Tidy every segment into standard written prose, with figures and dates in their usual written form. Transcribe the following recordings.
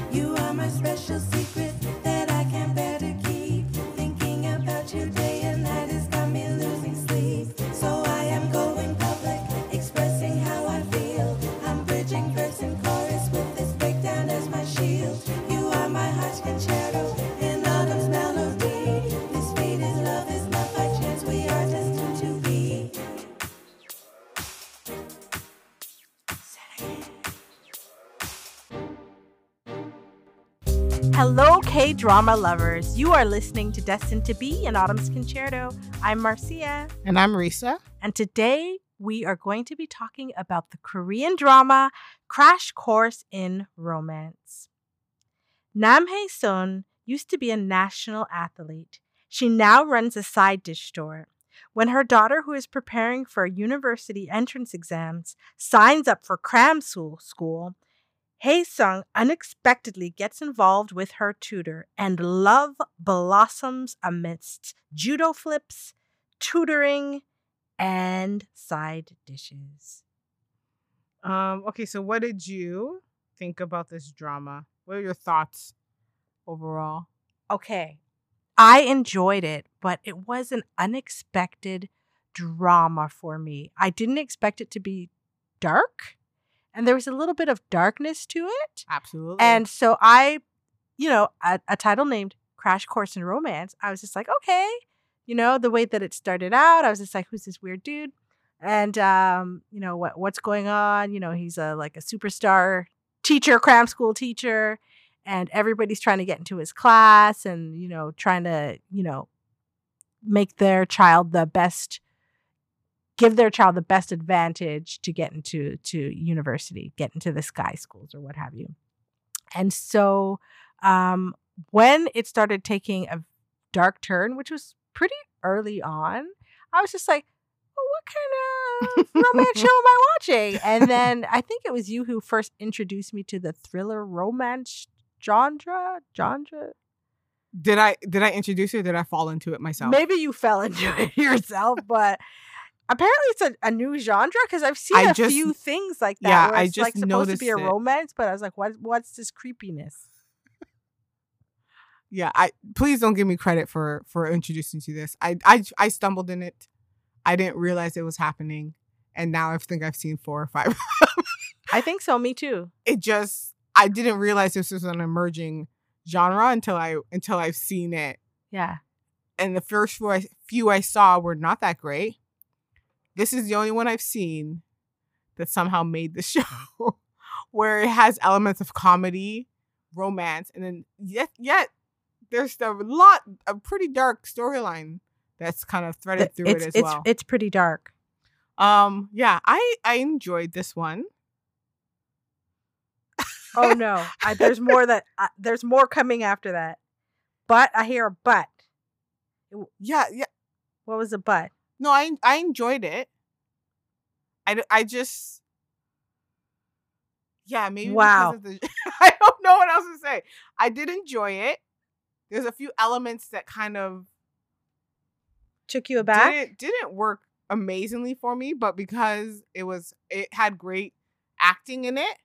You are my special secret that I can't bear to keep. Thinking about you day and night has got me losing sleep. So I am going public, expressing how I feel. I'm bridging verse and chorus with this breakdown as my shield. You are my heart's concerto in autumn's melody. This fate is love is not by chance, we are destined to be. Hello, K-drama lovers. You are listening to Destined to Be in Autumn's Concerto. I'm Marcia, And I'm Risa. and today we are going to be talking about the Korean drama Crash Course in Romance. Nam Hae-sun used to be a national athlete. She now runs a side dish store. When her daughter, who is preparing for university entrance exams, signs up for cram school, Hae-sung unexpectedly gets involved with her tutor, and love blossoms amidst judo flips, tutoring, and side dishes. Okay, so what did you think about this drama? What are your thoughts overall? Okay, I enjoyed it, but it was an unexpected drama for me. I didn't expect it to be dark, and there was a little bit of darkness to it. Absolutely. And so a title named Crash Course in Romance, I was just like, okay. The way that it started out, I was just like, who's this weird dude? And, what's going on? He's a superstar teacher, cram school teacher, and everybody's trying to get into his class and, trying to, make their child give their child the best advantage to get into university, get into the sky schools or what have you. And so when it started taking a dark turn, which was pretty early on, I was just like, well, what kind of romance show am I watching? And then I think it was you who first introduced me to the thriller romance genre. Did I introduce you or did I fall into it myself? Maybe you fell into it yourself, but apparently it's a new genre because I've seen a few things like that. Yeah, where I it's just supposed to be a noticed it. romance, but I was like, what's this creepiness? Yeah, please don't give me credit for introducing to this. I stumbled in it. I didn't realize it was happening. And now I think I've seen 4 or 5. I think so, me too. I didn't realize this was an emerging genre until I've seen it. Yeah. And the first few I saw were not that great. This is the only one I've seen that somehow made the show where it has elements of comedy, romance, and then yet there's a pretty dark storyline that's kind of threaded through it as well. It's pretty dark. Yeah, I enjoyed this one. Oh no, there's more coming after that. But I hear a but. Yeah. What was the but? No, I enjoyed it. I just, yeah, maybe wow. Because of I don't know what else to say. I did enjoy it. There's a few elements that kind of took you aback. Didn't work amazingly for me, but because it had great acting in it,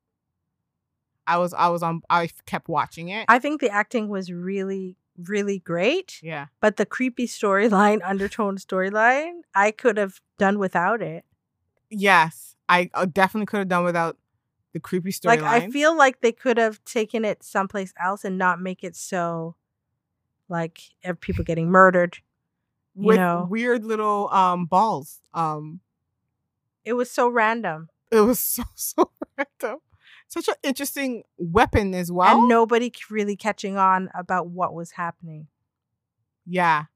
I kept watching it. I think the acting was really, really great. Yeah. But the creepy undertone storyline, I could have done without it. Yes. I definitely could have done without the creepy storyline. I feel like they could have taken it someplace else and not make it so people getting murdered. With weird little balls. It was so random. It was so random. Such an interesting weapon as well. And nobody really catching on about what was happening. Yeah.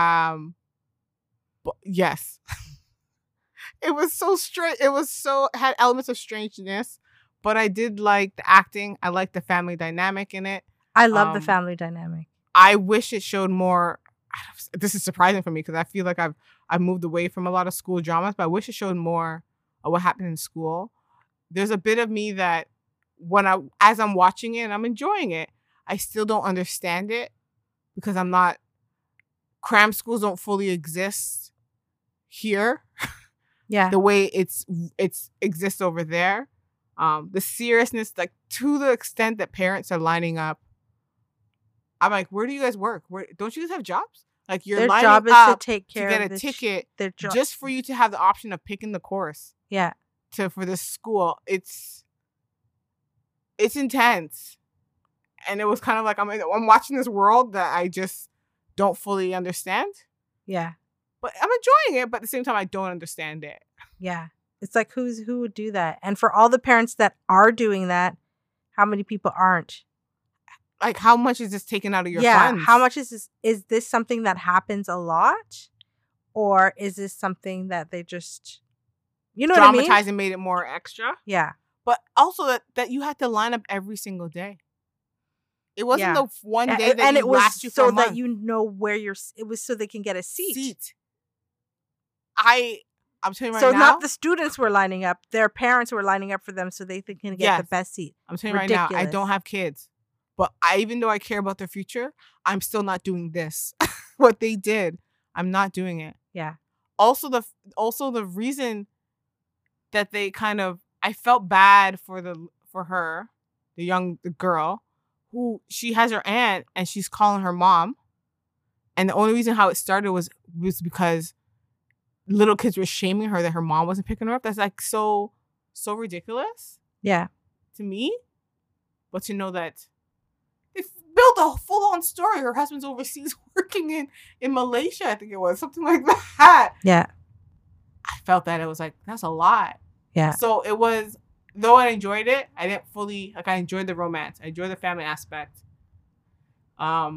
But yes. It was so strange. Had elements of strangeness, but I did like the acting. I liked the family dynamic in it. I love the family dynamic. I wish it showed more. This is surprising for me because I feel like I've moved away from a lot of school dramas, but I wish it showed more of what happened in school. There's a bit of me that as I'm watching it and I'm enjoying it, I still don't understand it because cram schools don't fully exist here. Yeah. The way it's exists over there. The seriousness, like to the extent that parents are lining up. I'm like, where do you guys work? Where don't you guys have jobs? Like you're Their lining job is to up take to care get of a the ticket their job. just for you to have the option of picking the course Yeah. for this school. It's intense. And it was kind of like I'm watching this world that I just don't fully understand. Yeah. But I'm enjoying it, but at the same time I don't understand it. Yeah. It's like who would do that? And for all the parents that are doing that, how many people aren't? Like how much is this taken out of your funds? How much is this? Is this something that happens a lot? Or is this something that they just, you know what I mean? Dramatized and made it more extra? Yeah. But also that you had to line up every single day. It wasn't Yeah. the one day that and you it was last you for so a month. that you know where it was so they can get a seat. I'm telling you right So now. not the students were lining up, their parents were lining up for them so they can get Yes. the best seat. I'm telling you right now, I Ridiculous. don't have kids. But even though I care about their future, I'm still not doing this. What they did, I'm not doing it. Yeah. Also the reason that they kind of, I felt bad for her, the girl, who she has her aunt and she's calling her mom. And the only reason how it started was because little kids were shaming her that her mom wasn't picking her up. That's like so ridiculous Yeah. to me. But to know that they built a full-on story. Her husband's overseas working in Malaysia, I think it was. Something like that. Yeah. I felt that. It was like, that's a lot. Yeah. So it was, though I enjoyed it, I didn't fully, I enjoyed the romance. I enjoyed the family aspect. Yeah,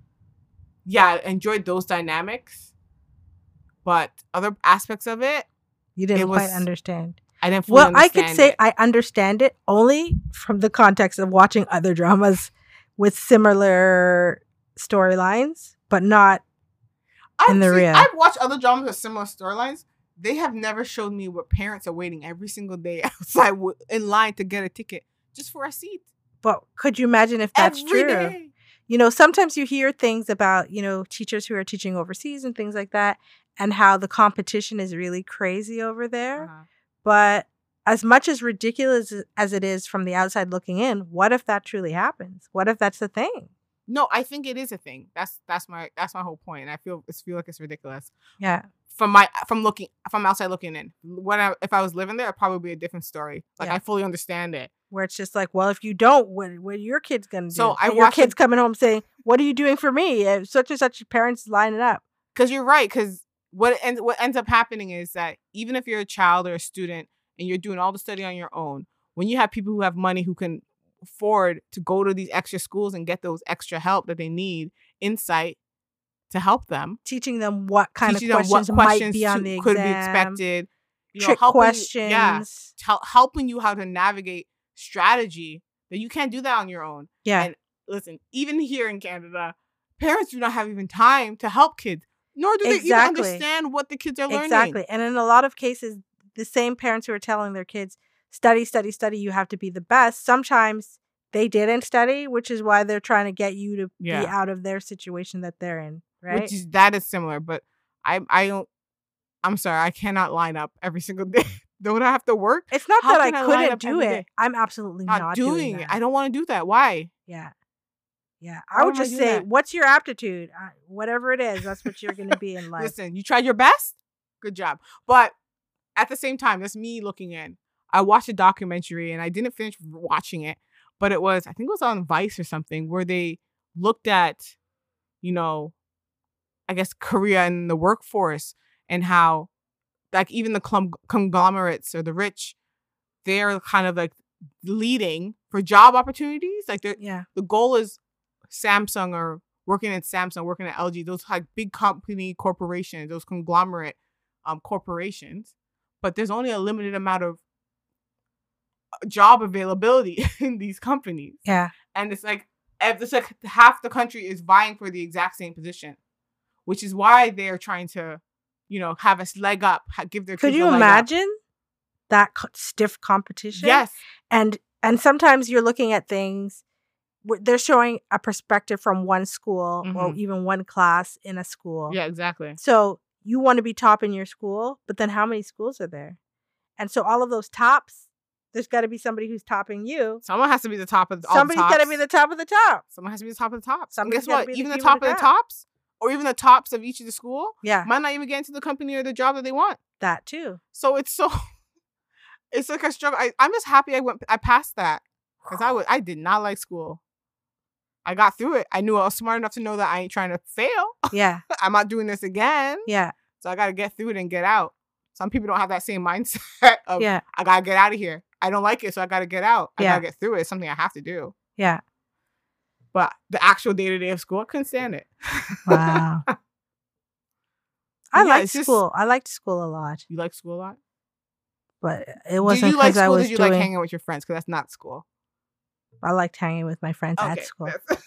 I enjoyed those dynamics. But other aspects of it, You didn't quite understand. I didn't fully understand I could say I understand it only from the context of watching other dramas with similar storylines, but not in the real. I've watched other dramas with similar storylines. They have never showed me where parents are waiting every single day outside in line to get a ticket just for a seat. But could you imagine if that's Every true? day. You know, sometimes you hear things about, teachers who are teaching overseas and things like that, and how the competition is really crazy over there. Uh-huh. But as much as ridiculous as it is from the outside looking in, what if that truly happens? What if that's the thing? No, I think it is a thing. That's my whole point. I feel like it's ridiculous. Yeah. From outside looking in. If I was living there, it'd probably be a different story. Like Yeah. I fully understand it. Where it's just like, well, if you don't, what are your kids gonna do? So your kids coming home saying, "What are you doing for me?" Such and such parents lining up. Because you're right. Because what ends up happening is that even if you're a child or a student and you're doing all the study on your own, when you have people who have money who can afford to go to these extra schools and get those extra help that they need, insight to help them, Teaching them what kind of teaching them questions what might questions be on the exam. could be expected, Trick helping questions. helping you how to navigate strategy that you can't do that on your own. Yeah. And listen, even here in Canada, parents do not have even time to help kids, nor do they even Exactly. understand what the kids are learning. Exactly. And in a lot of cases, the same parents who are telling their kids, study, study, study, you have to be the best. Sometimes they didn't study, which is why they're trying to get you to be out of their situation that they're in. Right. That is similar, but I'm sorry, I cannot line up every single day. Don't I have to work? It's not How that can I I line couldn't up do every it. day? I'm absolutely not doing it. that. I don't want to do that. Why? Yeah. Yeah. Why I would would I just do say, that? what's your aptitude? Whatever it is, that's what you're going to be in life. Listen, you tried your best. Good job. But at the same time, that's me looking in. I watched a documentary and I didn't finish watching it, but I think it was on Vice or something where they looked at, I guess Korea and the workforce and how like even the conglomerates or the rich, they're kind of like leading for job opportunities. Like the goal is Samsung or working at Samsung, working at LG, those like big company corporations, those conglomerate corporations. But there's only a limited amount of job availability in these companies. Yeah. And it's like half the country is vying for the exact same position, which is why they're trying to, have a leg up, give their kids Could you a leg imagine that stiff competition? Yes. And sometimes you're looking at things, they're showing a perspective from one school or even one class in a school. Yeah, exactly. So you want to be top in your school, but then how many schools are there? And so all of those tops There's got to be somebody who's topping you. Someone has to be the top of all Somebody's the got tops. to be the top of the top. Someone has to be the top of the tops. And Somebody's guess gotta what? be the Even the cream of top the of the crop. tops, or even the tops of each of the school, Yeah, might not even get into the company or the job that they want. that too. So it's it's like a struggle. I'm just happy I passed that because I did not like school. I got through it. I knew I was smart enough to know that I ain't trying to fail. Yeah, I'm not doing this again. yeah, So I got to get through it and get out. Some people don't have that same mindset of, yeah, I got to get out of here. I don't like it, so I got to get out. I Yeah. got to get through it. It's something I have to do. yeah. But the actual day-to-day of school, I couldn't stand it. Wow. I Yeah, liked it's just- school. I liked school a lot, You like school a lot? but it Do wasn't you like because I school or was did you doing. like hanging with your friends? Because that's not school. I liked hanging with my friends at school. that's-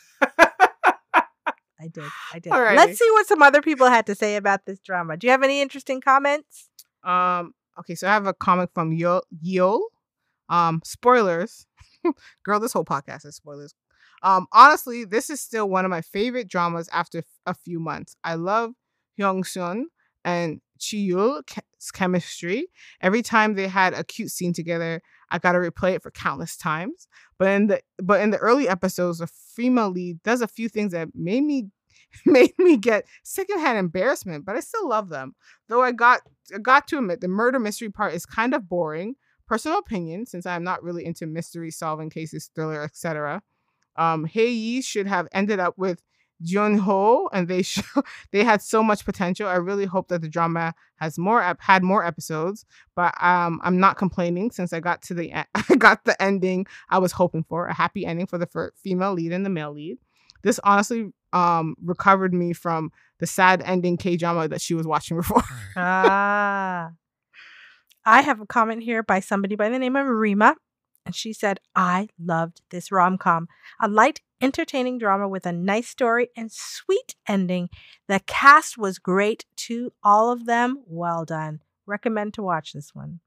I did. Alrighty. Let's see what some other people had to say about this drama. Do you have any interesting comments? Okay, so I have a comment from Yol. Spoilers. Girl, this whole podcast is spoilers. Honestly, this is still one of my favorite dramas after a few months. I love Hyung-sun and Chi-yul's chemistry. Every time they had a cute scene together, I gotta replay it for countless times. But in the early episodes, the female lead does a few things that made me get secondhand embarrassment, but I still love them. Though I got to admit the murder mystery part is kind of boring. Personal opinion, since I'm not really into mystery solving cases, thriller, etc. Hae Yi should have ended up with Jeon Ho, and they had so much potential. I really hope that the drama has had more episodes, but I'm not complaining since I got the ending I was hoping for, a happy ending for the female lead and the male lead. This honestly recovered me from the sad ending K-drama that she was watching before. Ah. I have a comment here by somebody by the name of Rima, and she said, I loved this rom-com. A light, entertaining drama with a nice story and sweet ending. The cast was great too. All of them, well done. Recommend to watch this one.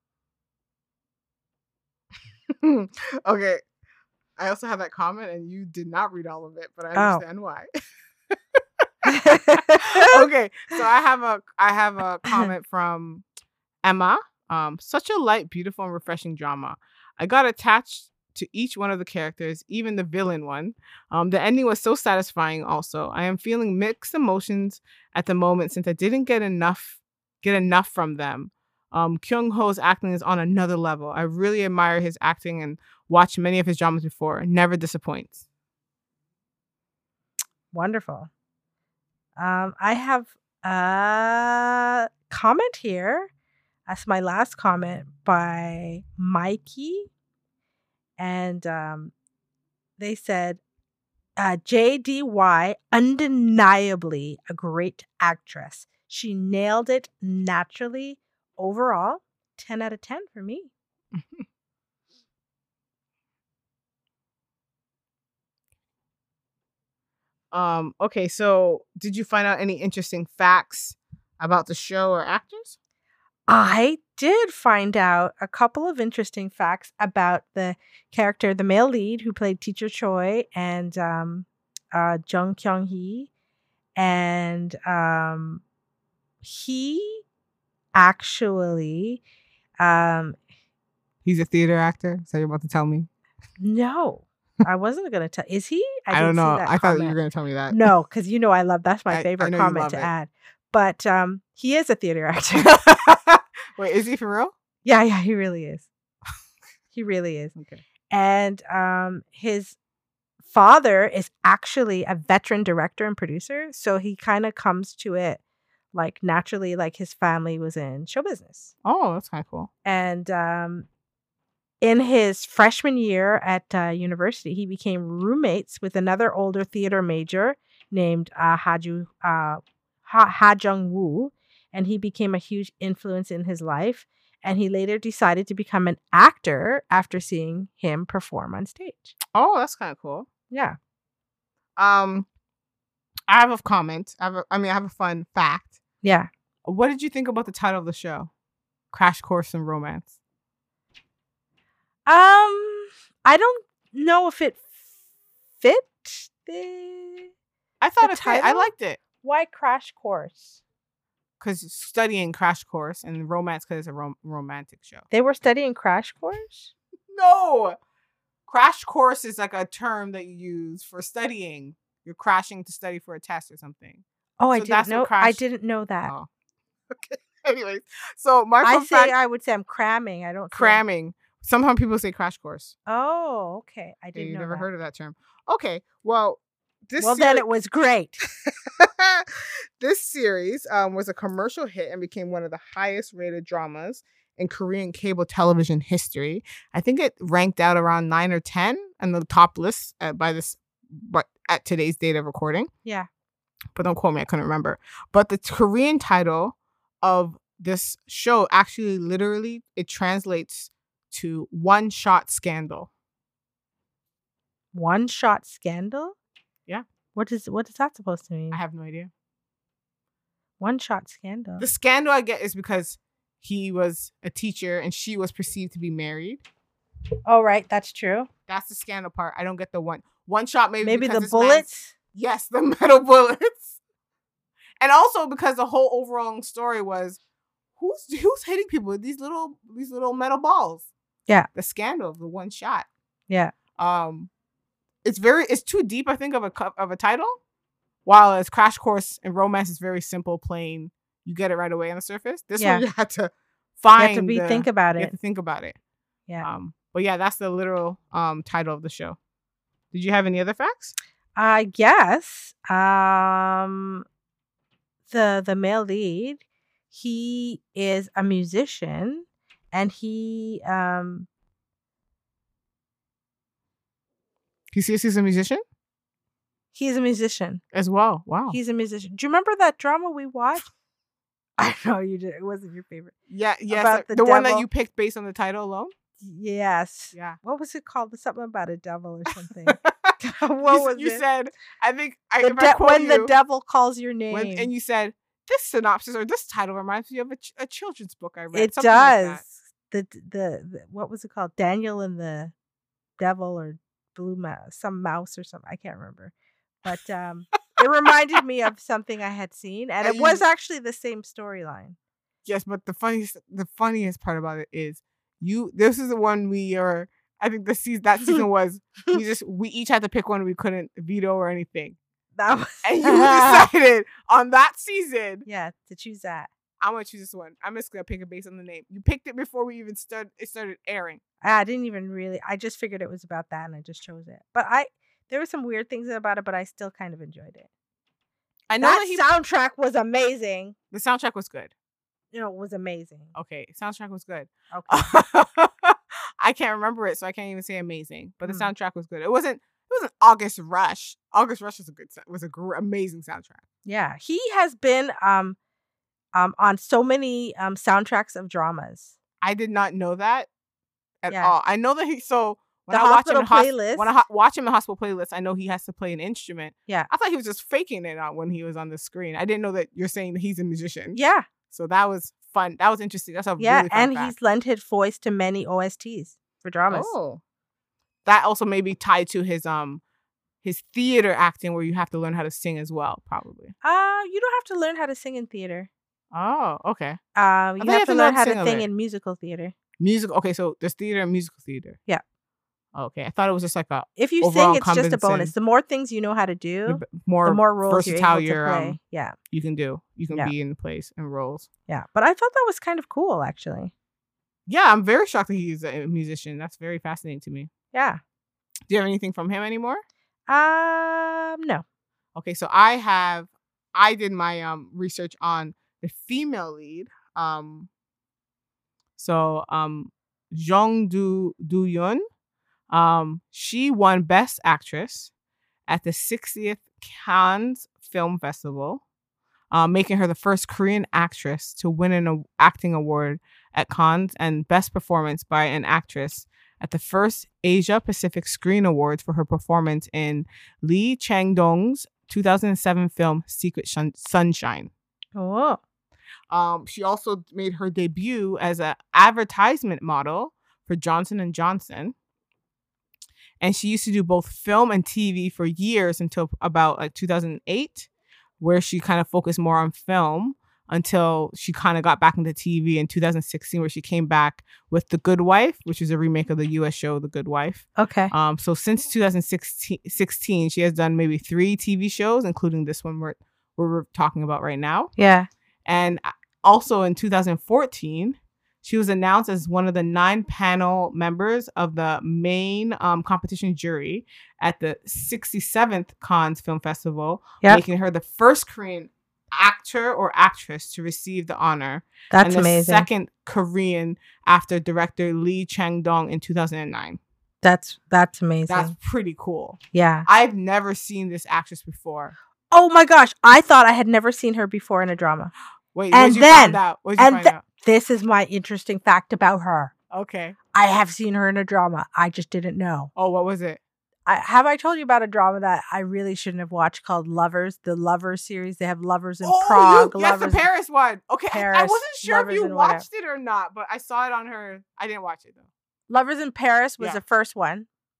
Okay. I also have that comment, and you did not read all of it, but I Oh. understand why. Okay, so I have a comment from Emma. Such a light, beautiful, and refreshing drama. I got attached to each one of the characters, even the villain one. The ending was so satisfying. Also, I am feeling mixed emotions at the moment since I didn't get enough from them. Kyung Ho's acting is on another level. I really admire his acting and watched many of his dramas before. Never disappoints. Wonderful. I have a comment here. That's my last comment by Mikey. And they said, JDY, undeniably a great actress. She nailed it naturally. Overall, 10 out of 10 for me. Okay, so did you find out any interesting facts about the show or actors? I did find out a couple of interesting facts about the character, the male lead who played Teacher Choi, and Jung Kyung Hee. And he actually, He's a theater actor. Is that you're about to tell me? no, I wasn't going to tell. Is he? I don't didn't see know. that I thought you comment. were going to tell me that. No, because I love, that's my I favorite know you comment love to it. add. But he is a theater actor. Wait, is he for real? Yeah, he really is. He really is. Okay. And his father is actually a veteran director and producer. So he kind of comes to it like naturally, like his family was in show business. Oh, that's kind of cool. And in his freshman year at university, he became roommates with another older theater major named Ha Jung-woo. And he became a huge influence in his life. And he later decided to become an actor after seeing him perform on stage. Oh, that's kind of cool. Yeah. I have a comment. I have a fun fact. Yeah. What did you think about the title of the show? Crash Course in Romance. I don't know if it fit the I thought The it fit. I title? liked it. why crash course. because studying Crash Course, and romance because it's a romantic show. They were studying Crash Course? No, Crash Course is like a term that you use for studying. You're crashing to study for a test or something. Oh, I So that's didn't what know. Crash- I didn't know that. Oh, okay. Anyways, so my I fun fact, I would say I'm cramming. I don't say- cramming. Sometimes people say Crash Course. Oh, okay. I Okay, didn't you know never that. heard of that term. Okay, well, Well, then it was great. this series was a commercial hit and became one of the highest rated dramas in Korean cable television history. I think it ranked out around 9 or 10 on the top list but at today's date of recording. Yeah. But don't quote me, I couldn't remember. But the Korean title of this show actually literally it translates to One Shot Scandal. One shot scandal? Yeah. What is that supposed to mean? I have no idea. One shot scandal. The scandal I get is because he was a teacher and she was perceived to be married. Oh, right. That's true. That's the scandal part. I don't get the one shot. Maybe Maybe because the this man's- bullets. Yes, the metal bullets. And also because the whole overall story was who's hitting people with these little metal balls. Yeah. The scandal of the one shot. Yeah. It's too deep, I think, of a title. While as Crash Course and Romance is very simple, plain, you get it right away on the surface. This one you had to find. You have to think about You it. have to think about it. Yeah. But yeah, that's the literal title of the show. Did you have any other facts? I guess the male lead, he is a musician, and he He's a musician he's a musician. as well. Wow. He's a musician. Do you remember that drama we watched? I know you did. It wasn't your favorite. Yes. about the The one that devil. you picked based on the title alone. Yes. Yeah. What was it called? Something about a devil or something. What was you it? said, I think, When the devil calls your name. and you said, this synopsis or this title reminds me of a children's book I read. It something like does. that. The what was it called? Daniel and the Devil or Blue Mouse, some mouse or something. I can't remember. But it reminded me of something I had seen, and And it was actually the same storyline. Yes, but the funniest part about it is this is the one I think that season was we each had to pick one. We couldn't veto or anything. That was And you decided on that season, yeah, to choose that. I'm gonna choose this one. I'm just gonna pick it based on the name. You picked it before we even started airing. I didn't even really. I just figured it was about that, and I just chose it. But there were some weird things about it, but I still kind of enjoyed it. I know That that soundtrack was amazing. the soundtrack was good. It was amazing. Okay, soundtrack was good. Okay. I can't remember it, so I can't even say amazing. But the Mm. soundtrack was good. It wasn't August Rush. August Rush was amazing soundtrack. Yeah, he has been on so many soundtracks of dramas. I did not know that at Yeah. all. I know that when The I watch him in hospital playlist. when I watch him in hospital playlist, I know he has to play an instrument. Yeah. I thought he was just faking it out when he was on the screen. I didn't know that you're saying that he's a musician. Yeah, So that was fun. That was interesting. That's a yeah, really fun and fact. he's lent his voice to many OSTs for dramas. Oh. That also may be tied to his theater acting where you have to learn how to sing as well, probably. You don't have to learn how to sing in theater. Oh, okay. You have to learn how to sing sing alert. in musical theater. Musical. Okay, so there's theater and musical theater. Yeah. Okay, I thought it was just like a If you overall sing, it's just a encompassing- bonus. The more things you know how to do, more the more roles you're versatile able to your play. Yeah, you can do. You can Yeah. be in the place and roles. yeah. But I thought that was kind of cool, actually. Yeah, I'm very shocked that he's a musician. That's very fascinating to me. Yeah. Do you have anything from him anymore? No. Okay, so I did my research on the female lead. Jung Do-yeon. She won Best Actress at the 60th Cannes Film Festival, making her the first Korean actress to win an acting award at Cannes, and Best Performance by an Actress at the first Asia Pacific Screen Awards for her performance in Lee Chang-dong's 2007 film Secret Sunshine. Oh. She also made her debut as an advertisement model for Johnson & Johnson. And she used to do both film and TV for years until about 2008, where she kind of focused more on film. until she kind of got back into TV in 2016, where she came back with The Good Wife, which is a remake of the US show The Good Wife. Okay. So since 2016, she has done maybe 3 TV shows, including this one we're talking about right now. Yeah. And also in 2014, she was announced as one of the 9 panel members of the main competition jury at the 67th Cannes Film Festival, making her the first Korean actor or actress to receive the honor. That's and the amazing. second Korean after director Lee Chang-dong in 2009. That's amazing. That's pretty cool. Yeah. I've never seen this actress before. Oh my gosh. I thought I had never seen her before in a drama. Wait, where'd you find out? Where'd you find out? This is my interesting fact about her. Okay. I have seen her in a drama. I just didn't know. Oh, what was it? Have I told you about a drama that I really shouldn't have watched called Lovers? The Lovers series. They have Lovers in Prague. Yes, Lovers the Paris one. Okay, Paris, I wasn't sure if Lovers you in watched it or not, but I saw it on her. I didn't watch it though. Lovers in Paris was the first one.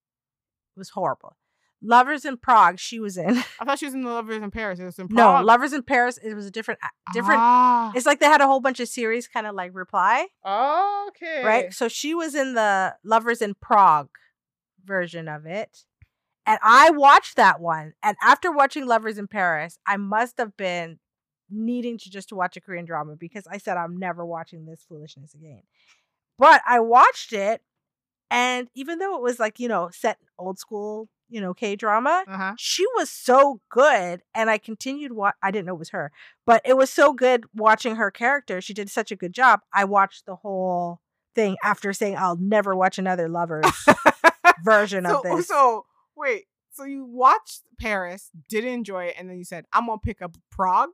It was horrible. Lovers in Prague, she was in. I thought she was in the Lovers in Paris. It was in Prague. No, Lovers in Paris. It was a different. It's like they had a whole bunch of series, kind of like Reply. Okay. Right. So she was in the Lovers in Prague version of it, and I watched that one. And after watching Lovers in Paris, I must have been needing to just watch a Korean drama because I said I'm never watching this foolishness again. But I watched it, and even though it was like set old school. K-drama. She was so good, and I continued. I didn't know it was her, but it was so good watching her character. She did such a good job. I watched the whole thing after saying I'll never watch another Lovers version of this. So wait, so you watched Paris, didn't enjoy it, and then you said I'm gonna pick up Prague.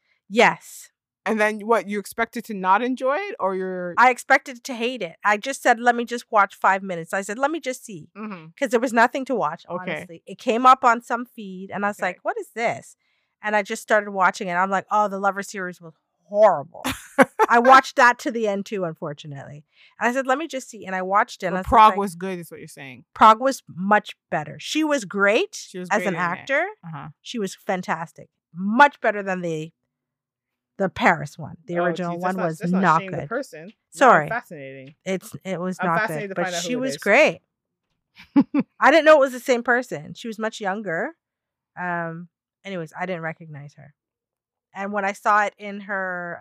Yes. And then what? You expected to not enjoy it, or I expected to hate it. I just said, let me just watch 5 minutes. I said, let me just see. Because there was nothing to watch, honestly. It came up on some feed, and I was like, what is this? And I just started watching it. I'm like, oh, the Lover series was horrible. I watched that to the end, too, unfortunately. And I said, let me just see. And I watched it. And Prague was good, is what you're saying. Prague was much better. She was great, as an actor. She was fantastic. Much better than the Paris one. The original one was not good. The person. Sorry. No, fascinating. It was not good. But she was great. I didn't know it was the same person. She was much younger. Anyways, I didn't recognize her. And when I saw it in her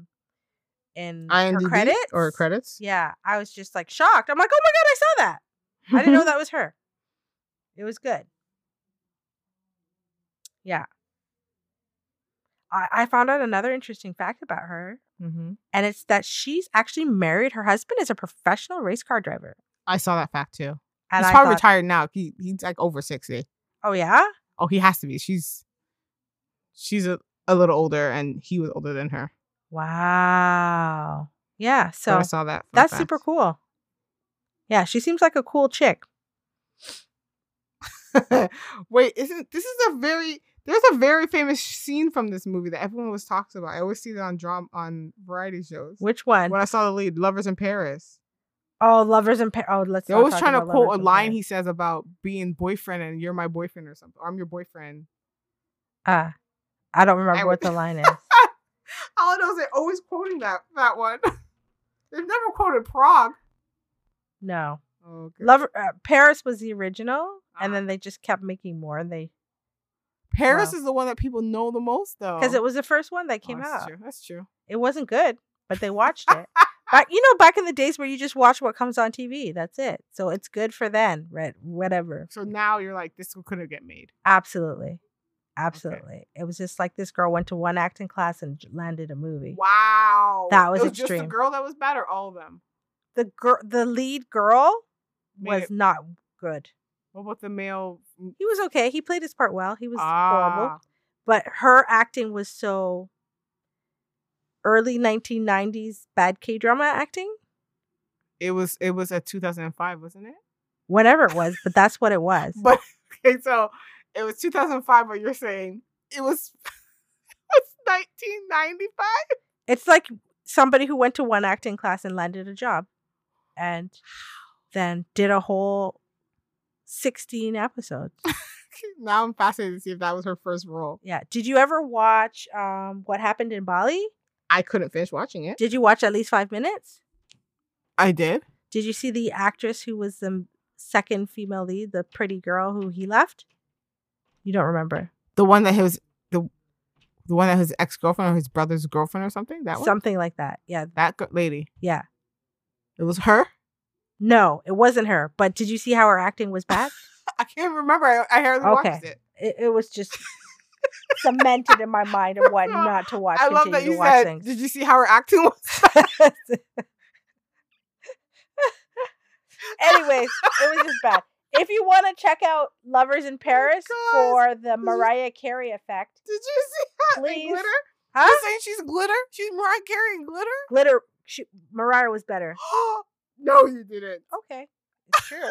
in IMDb her credits, yeah, I was just like shocked. I'm like, oh my god, I saw that. I didn't know that was her. It was good. Yeah. I found out another interesting fact about her, and it's that she's actually married. Her husband is a professional race car driver. I saw that fact too. And he's probably retired now. He's like over 60. Oh yeah? Oh, he has to be. She's a little older, and he was older than her. Wow. Yeah. So I saw that. That's super cool. Yeah, she seems like a cool chick. Wait, there's a very famous scene from this movie that everyone always talks about. I always see it on variety shows. Which one? When I saw the lead, Lovers in Paris. Oh, Lovers in Paris. Oh, let's. They're always trying to quote a line he says about being boyfriend and you're my boyfriend or something. Or I'm your boyfriend. I don't remember what the line is. All I know is they're always quoting that one. They've never quoted Prague. No. Okay. Paris was the original, and then they just kept making more. And Paris is the one that people know the most, though. Because it was the first one that came out. True. That's true. It wasn't good, but they watched it. But back in the days where you just watch what comes on TV, that's it. So it's good for then, right? Whatever. So now you're like, this couldn't get made. Absolutely. Okay. It was just like this girl went to one acting class and landed a movie. Wow. That was extreme. extreme. Just the girl that was bad, or all of them? The lead girl was not good. What about the male? He was okay. He played his part well. He was horrible. But her acting was so early 1990s bad K-drama acting. It was at 2005, wasn't it? Whatever it was, but that's what it was. But okay, so it was 2005, but you're saying it was 1995? It's like somebody who went to one acting class and landed a job and then did a whole 16 episodes. Now I'm fascinated to see if that was her first role. Yeah. Did you ever watch What Happened in Bali? I couldn't finish watching it. Did you watch at least 5 minutes? I did. Did you see the actress who was the second female lead, the pretty girl who he left? You don't remember? The one that was the one that his ex-girlfriend or his brother's girlfriend or something? That one? Something like that. Yeah. That lady. Yeah. It was her? No, it wasn't her. But did you see how her acting was bad? I can't remember. I hardly watched it. It was just cemented in my mind of what not to watch. I love that Continue you to watch said, things. did you see how her acting was? Anyways, it was just bad. If you want to check out Lovers in Paris for the Mariah Carey effect, Did you see that? please. Glitter? Huh? You're saying she's glitter? She's Mariah Carey in glitter? Glitter. Mariah was better. No, you didn't. Okay, it's true.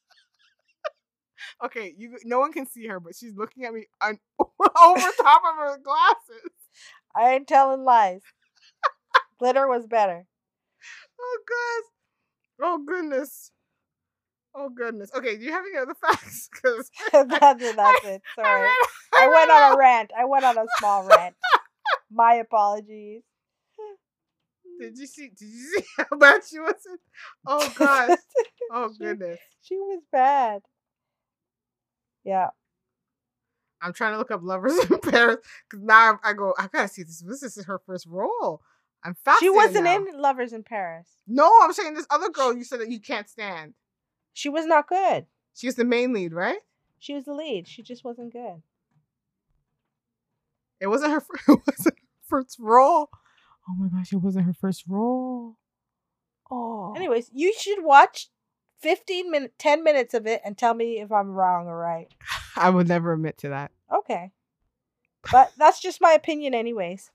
Okay, no one can see her, but she's looking at me over top of her glasses. I ain't telling lies. Glitter was better. Oh, gosh. Oh, goodness. Oh, goodness. Okay, do you have any other facts? Because That's it. Sorry. I went on a rant. I went on a small rant. My apologies. Did you see how bad she was? Oh, gosh. Oh, goodness. She was bad. Yeah. I'm trying to look up Lovers in Paris because now I gotta see this. This is her first role. I'm fascinated. She wasn't now. in Lovers in Paris. No, I'm saying this other girl you said that you can't stand. She was not good. She was the main lead, right? She was the lead. She just wasn't good. It wasn't her first role. Oh my gosh, it wasn't her first role. Oh. Anyways, you should watch 10 minutes of it and tell me if I'm wrong or right. I would never admit to that. Okay. But that's just my opinion anyways.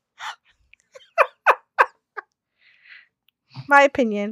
My opinion.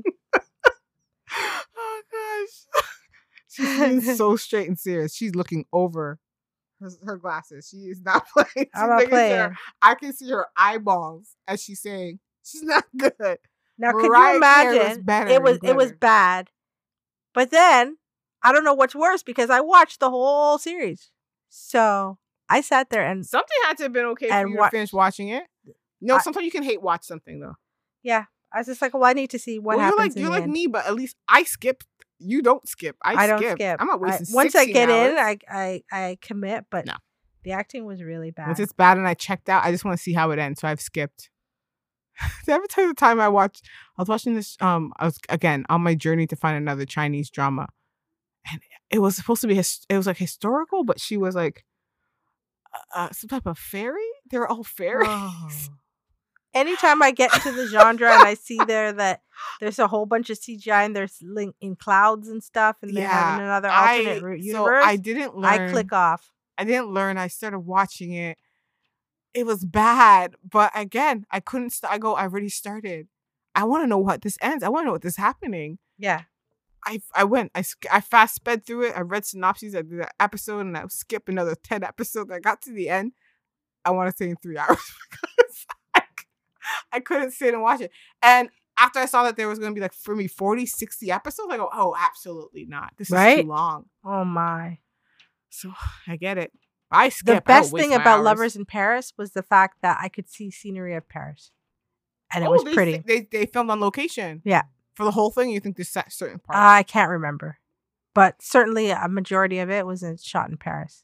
Oh gosh. She's being so straight and serious. She's looking over her glasses. She is not playing. I'm not playing. I can see her eyeballs as she's saying she's not good. Now, Mariah could you Carey imagine? better It was than glitter. bad. But then I don't know what's worse because I watched the whole series. So I sat there and Something had to have been okay for and you to finish watching it. No, sometimes you can hate watch something though. yeah, I was just like, well, I need to see what Well, happens. you're like me, but at least I skip. You don't skip. I don't skip. skip. I'm not wasting. Once I 16 get hours. in, I commit. But No. the acting was really bad. Once it's bad and I checked out, I just want to see how it ends. So I've skipped. Did I ever tell you the time I was watching this? I was again on my journey to find another Chinese drama, and it was supposed to be it was like historical, but she was like some type of fairy. They were all fairies. Oh. Anytime I get into the genre and I see that there's a whole bunch of CGI and there's in clouds and stuff, and they're having another alternate universe, So I didn't learn. I click off. I didn't learn. I started watching it. It was bad, but again, I couldn't. I already started. I want to know what this ends. I want to know what this is happening. Yeah. I fast sped through it. I read synopses. I did an episode, and I skipped another 10 episodes. I got to the end. I want to say in 3 hours because I couldn't sit and watch it. And after I saw that there was going to be like for me 40, 60 episodes, I go, oh, absolutely not. This is too long. Oh my. So I get it. I skip. The best thing about Lovers in Paris was the fact that I could see scenery of Paris. And it was pretty. They filmed on location. Yeah. For the whole thing, you think there's certain parts? I can't remember. But certainly a majority of it was shot in Paris.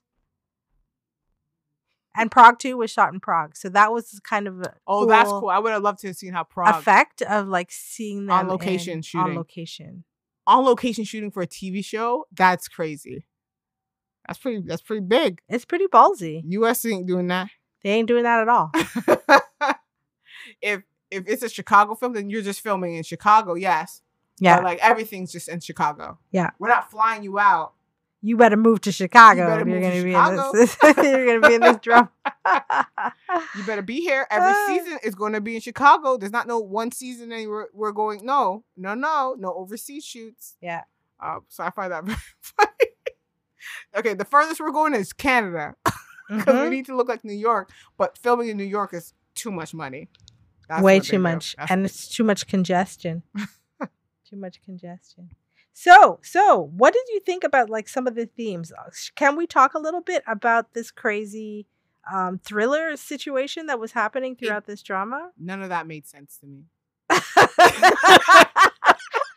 And Prague too was shot in Prague. So that was kind of a that's cool. I would have loved to have seen how Prague effect of like seeing them on location shooting. On location. On location shooting for a TV show? That's crazy. That's pretty big. It's pretty ballsy. US ain't doing that. They ain't doing that at all. If it's a Chicago film, then you're just filming in Chicago, yes. Yeah. But like everything's just in Chicago. Yeah. We're not flying you out. You better move to Chicago. You're gonna be in this drama. You better be here. Every season is going to be in Chicago. There's not no one season and we're going. No overseas shoots. Yeah. So I find that very funny. Okay, the furthest we're going is Canada because we need to look like New York. But filming in New York is too much money. That's way too much, and it's too much congestion. Too much congestion. So what did you think about like some of the themes? Can we talk a little bit about this crazy thriller situation that was happening throughout this drama. None of that made sense to me. I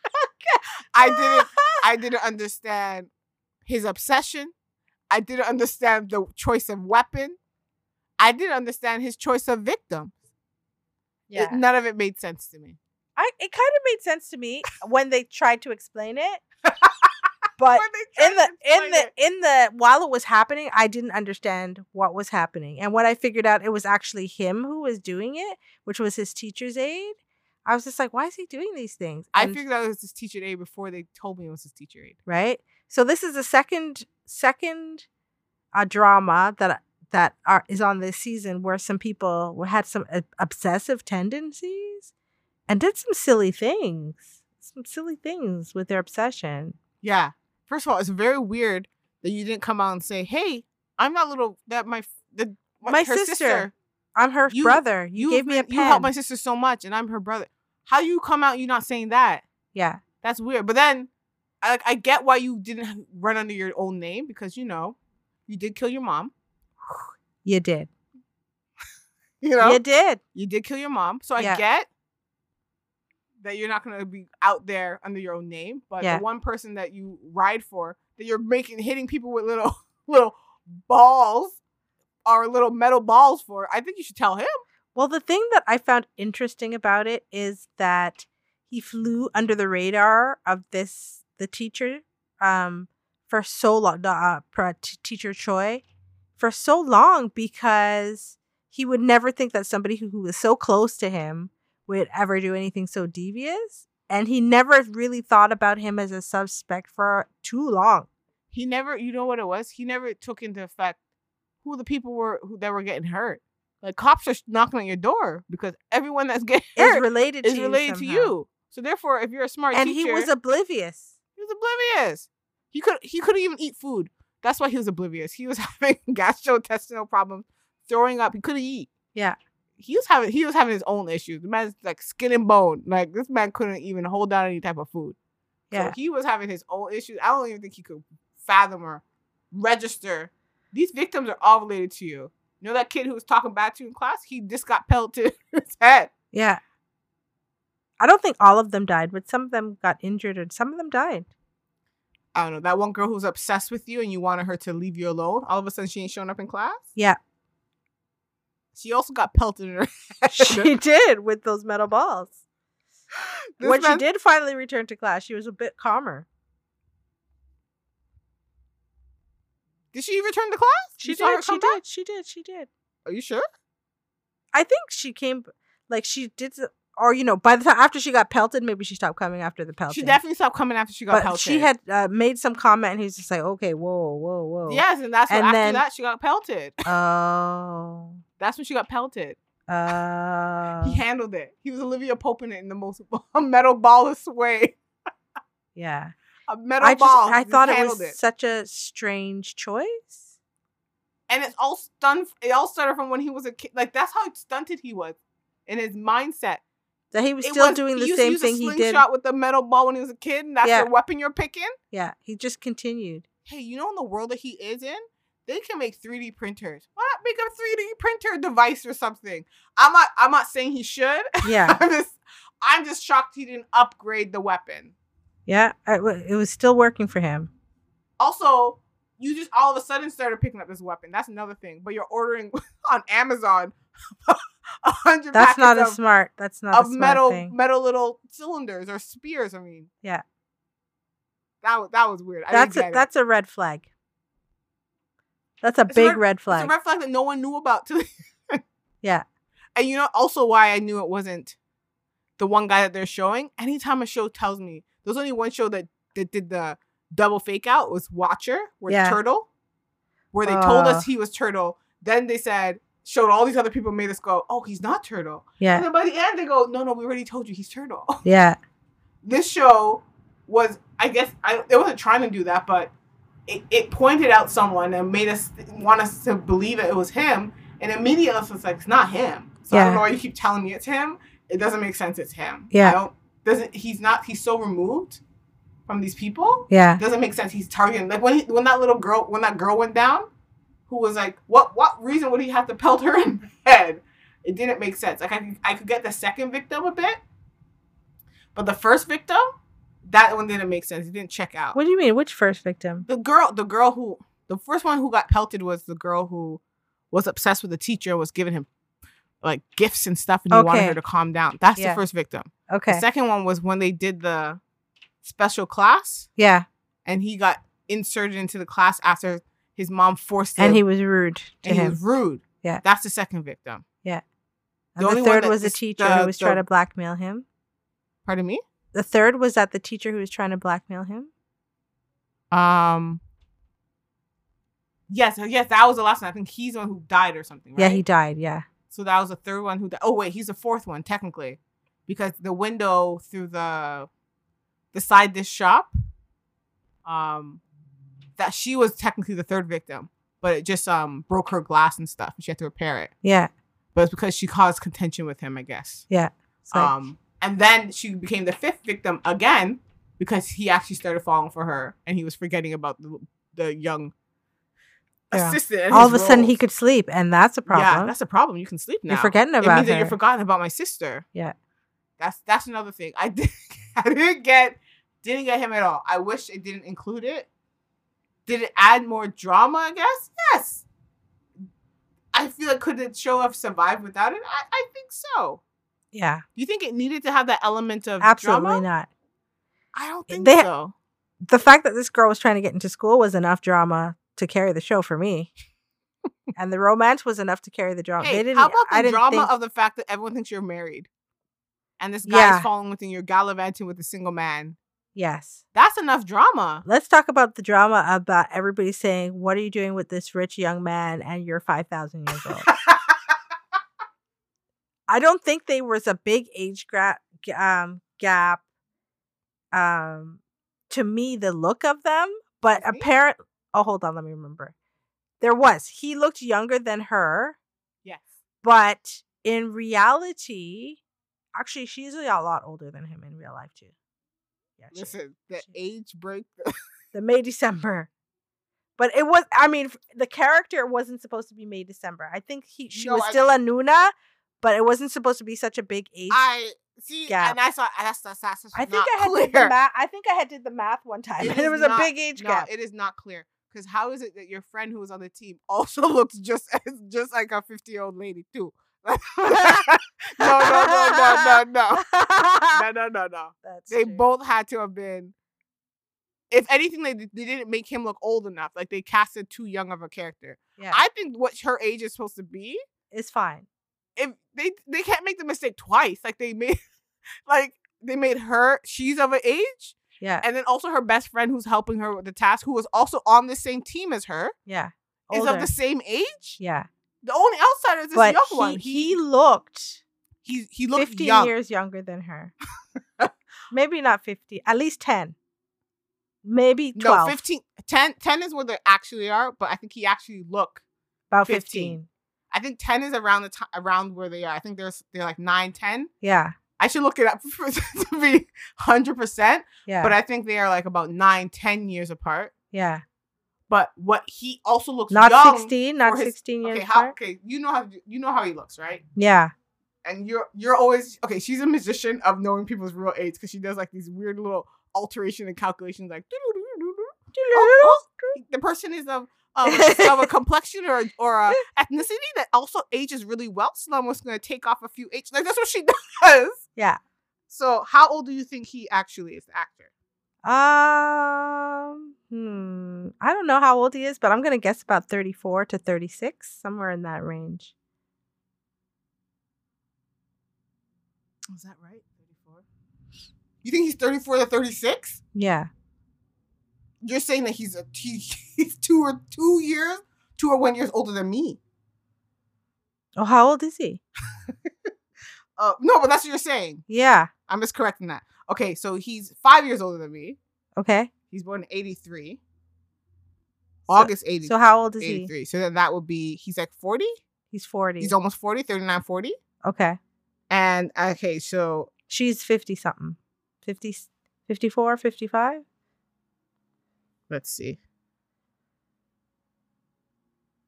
I didn't understand his obsession. I didn't understand the choice of weapon. I didn't understand his choice of victim. Yeah. None of it made sense to me. It kind of made sense to me when they tried to explain it. But in the while it was happening, I didn't understand what was happening. And when I figured out it was actually him who was doing it, which was his teacher's aide, I was just like, why is he doing these things? I figured out it was his teacher aide before they told me it was his teacher aide. Right? So this is the second drama that is on this season where some people had some obsessive tendencies and did some silly things with their obsession. Yeah. First of all, it's very weird that you didn't come out and say, "Hey, I'm not little that my sister. I'm her brother. You gave me a pen. You helped my sister so much, and I'm her brother." How you come out? You not saying that? Yeah, that's weird. But then, I get why you didn't run under your own name because you did kill your mom. You did. You did. You did kill your mom. So I get that you're not going to be out there under your own name, but the one person that you ride for, that you're hitting people with little balls or little metal balls for, I think you should tell him. Well, the thing that I found interesting about it is that he flew under the radar of the teacher, for so long, Teacher Choi, for so long, because he would never think that somebody who was so close to him would ever do anything so devious. And he never really thought about him as a suspect for too long. He never, you know what it was? He never took into effect who the people were that were getting hurt. Like, cops are knocking on your door because everyone that's getting hurt is related to you. So therefore, if you're a smart teacher, and he was oblivious. He couldn't even eat food. That's why he was oblivious. He was having gastrointestinal problems, throwing up. He couldn't eat. Yeah. He was having his own issues. The man's like skin and bone. Like, this man couldn't even hold down any type of food. Yeah. So he was having his own issues. I don't even think he could fathom or register. These victims are all related to you. You know that kid who was talking bad to you in class? He just got pelted in his head. Yeah. I don't think all of them died, but some of them got injured and some of them died. I don't know. That one girl who was obsessed with you and you wanted her to leave you alone, all of a sudden she ain't showing up in class? Yeah. She also got pelted in her head. She did, with those metal balls. When she did finally return to class, she was a bit calmer. Did she return to class? She did. Are you sure? I think she came, like, she did, or, by the time after she got pelted, maybe she stopped coming after the pelting. She definitely stopped coming after she got pelted. She had made some comment, and he's just like, okay, whoa. Yes, and that's after that, she got pelted. Oh. That's when she got pelted. He handled it. He was Olivia Pope in it in the most metal ballist way. Yeah. A metal ball. I thought it was such a strange choice. And it all started from when he was a kid. Like, that's how stunted he was in his mindset. That he was still doing the same thing he did. He slingshot with the metal ball when he was a kid, and that's the weapon you're picking? Yeah, he just continued. Hey, in the world that he is in, they can make 3D printers. Why not make a 3D printer device or something? I'm not saying he should. Yeah. I'm just shocked he didn't upgrade the weapon. Yeah, it was still working for him. Also, you just all of a sudden started picking up this weapon. That's another thing. But you're ordering on Amazon 100 That's not packets a smart. That's not a smart thing. metal little cylinders or spears. I mean, yeah, that was weird. That's a red flag. That's a big red flag. It's a red flag that no one knew about. Yeah, and also why I knew it wasn't the one guy that they're showing. Anytime a show tells me, there's only one show that did the double fake out was Watcher, where Turtle, where they told us he was Turtle. Then they showed all these other people, made us go, oh, he's not Turtle. Yeah. And then by the end they go, no, we already told you he's Turtle. Yeah. This show was, I guess, it wasn't trying to do that, but it pointed out someone and made us want us to believe it was him. And immediately it's like, it's not him. So I don't know why you keep telling me it's him. It doesn't make sense it's him. Yeah. He's so removed from these people. Yeah. It doesn't make sense. He's targeting, like when that girl went down, who was like, what reason would he have to pelt her in the head? It didn't make sense. Like I could get the second victim a bit, but the first victim, that one didn't make sense. It didn't check out. What do you mean? Which first victim? The first one who got pelted was the girl who was obsessed with the teacher and was giving him like gifts and stuff, and he wanted her to calm down. That's the first victim. Okay. The second one was when they did the special class. Yeah. And he got inserted into the class after his mom forced him. And he was rude to him. He was rude. Yeah. That's the second victim. Yeah. The And only the one third that was the is teacher who was trying to blackmail him. Pardon me? The third was that the teacher who was trying to blackmail him. Yes, that was the last one. I think he's the one who died or something, right? Yeah, he died, yeah. So that was the third one who died. Oh, wait, he's the fourth one, technically. Because the window through the side dish shop, that she was technically the third victim. But it just broke her glass and stuff. She had to repair it. Yeah. But it's because she caused contention with him, I guess. Yeah. So. And then she became the fifth victim again because he actually started falling for her and he was forgetting about the young assistant. And all of a sudden he could sleep, and that's a problem. Yeah, that's a problem. You can sleep now. You're forgetting about it means her. that you're forgotten about my sister. Yeah. That's another thing. I didn't get him at all. I wish it didn't include it. Did it add more drama, I guess? Yes. I feel like could the show have survived without it? I think so. Yeah. Do you think it needed to have that element of Absolutely drama? not. I don't think so. The fact that this girl was trying to get into school was enough drama to carry the show for me. And the romance was enough to carry the drama. Hey, how about the drama of the fact that everyone thinks you're married? And this guy is following with you, you're gallivanting with a single man. Yes. That's enough drama. Let's talk about the drama about everybody saying, what are you doing with this rich young man and you're 5,000 years old? I don't think there was a big age gap. To me, the look of them, but apparently, hold on, let me remember. There was. He looked younger than her. Yes. But in reality, actually, she's a lot older than him in real life too. Yeah. Listen, the age break. The May December. But it was. I mean, the character wasn't supposed to be May December. I think she was still a Nuna. But it wasn't supposed to be such a big age. Gap. And I saw that's I think I had did the math. I think I had did the math one time, and it was a big age gap. It is not clear because how is it that your friend who was on the team also looks just like a 50-year-old lady too? No. They both had to have been. If anything, they didn't make him look old enough. Like they casted too young of a character. Yeah. I think what her age is supposed to be is fine. If they can't make the mistake twice. Like they made her, she's of an age. Yeah. And then also her best friend who's helping her with the task, who was also on the same team as her. Yeah. Is of the same age. Yeah. The only outsider is this young one. He looked 15 years younger than her. Maybe not 50, at least 10. Maybe 12. No, 15. 10 is where they actually are, but I think he actually looked about 15. I think 10 is around where they are. I think they're like 9, 10. Yeah. I should look it up to be 100%. Yeah. But I think they are like about 9, 10 years apart. Yeah. But what he also looks not young 16, not 16 years apart. You know how he looks, right? Yeah. And you're always she's a magician of knowing people's real age because she does like these weird little alteration and calculations like the person is of a complexion or a ethnicity that also ages really well. So I'm just going to take off a few H. Like that's what she does. Yeah. So how old do you think he actually is, the actor? I don't know how old he is, but I'm going to guess about 34 to 36, somewhere in that range. Is that right? 34? You think he's 34 to 36? Yeah. You're saying that he's 2 or 1 years older than me. Oh, how old is he? No, but that's what you're saying. Yeah. I'm just correcting that. Okay, so he's 5 years older than me. Okay. He's born in 83. August 80. So how old is 83. he? So then that would be, he's like 40? He's 40. He's almost 40, 39, 40. Okay. And, okay, so. She's 50-something. 50, 54, 55? Let's see.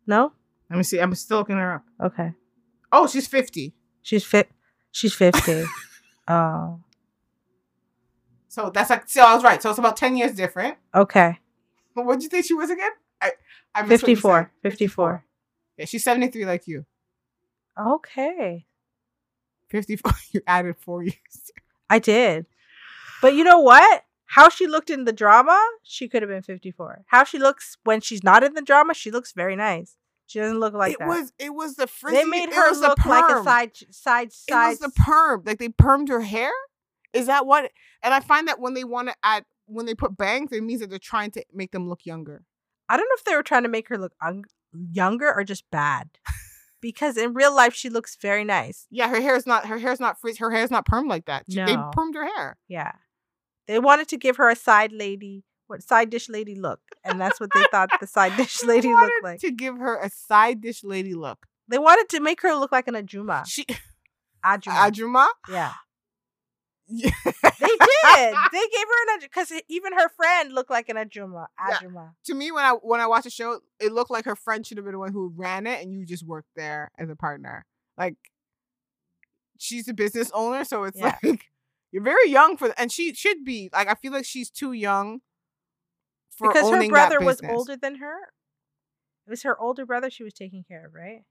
No? Let me see. I'm still looking her up. Okay. Oh, she's 50. She's 50. Oh. So that's like, so I was right. So it's about 10 years different. Okay. What did you think she was again? I missed what you 54. said. 54. Yeah, she's 73 like you. Okay. 54. You added 4 years. I did. But you know what? How she looked in the drama, she could have been 54. How she looks when she's not in the drama, she looks very nice. She doesn't look like that. It was the frizzy. They made her look like a side. It was the perm. Like they permed her hair. Is that what? And I find that when they want to add, when they put bangs, it means that they're trying to make them look younger. I don't know if they were trying to make her look younger or just bad. Because in real life, she looks very nice. Yeah, her hair's not frizz. Her hair's not permed like that. No. They permed her hair. Yeah. They wanted to give her a side dish lady look. And that's what they thought the side dish lady looked like. To give her a side dish lady look. They wanted to make her look like an Ajuma. Ajuma? Yeah. Yeah. They did. They gave her an Ajuma. Because even her friend looked like an Ajuma. Yeah. To me, when I watched the show, it looked like her friend should have been the one who ran it and you just worked there as a partner. Like, she's a business owner, so it's like, you're very young and she should be. Like, I feel like she's too young for because owning her brother that was business. older than her. It was her older brother she was taking care of, right?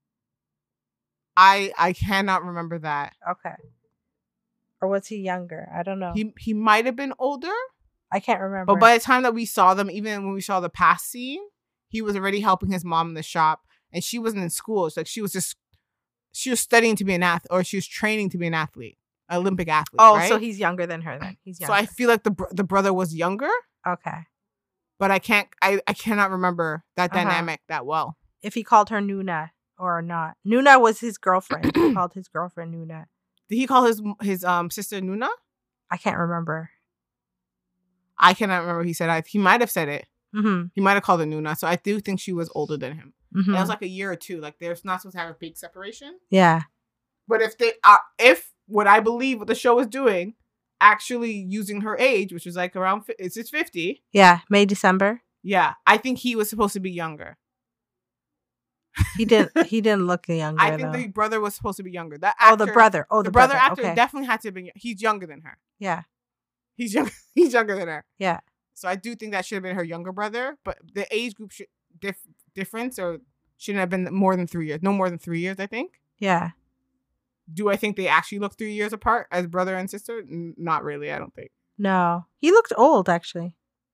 I cannot remember that. Okay. Or was he younger? I don't know. He might have been older. I can't remember. But by the time that we saw them, even when we saw the past scene, he was already helping his mom in the shop, and she wasn't in school. It's like she was studying to be an athlete, or she was training to be an athlete, Olympic athlete. Oh, right? so he's younger than her then. He's younger. So I feel like the brother was younger. Okay. But I cannot remember that dynamic that well. If he called her Nuna or not. Nuna was his girlfriend. He called his girlfriend Nuna. Did he call his sister Nuna? I can't remember. I cannot remember. He said he might have said it. Mm-hmm. He might have called her Nuna. So I do think she was older than him. Mm-hmm. It was like a year or two. Like they're not supposed to have a big separation. Yeah. But if they are, if what I believe what the show is doing, actually using her age, which was like around, it's 50. Yeah, May, December. Yeah, I think he was supposed to be younger. He didn't look younger. I think the brother was supposed to be younger. That actor, the brother. Oh, the brother actor okay. definitely had to be. He's younger than her. Yeah, he's younger than her. Yeah. So I do think that should have been her younger brother, but the age group difference or shouldn't have been more than 3 years. No more than 3 years, I think. Yeah. Do I think they actually look 3 years apart as brother and sister? Not really. I don't think. No, he looked old actually.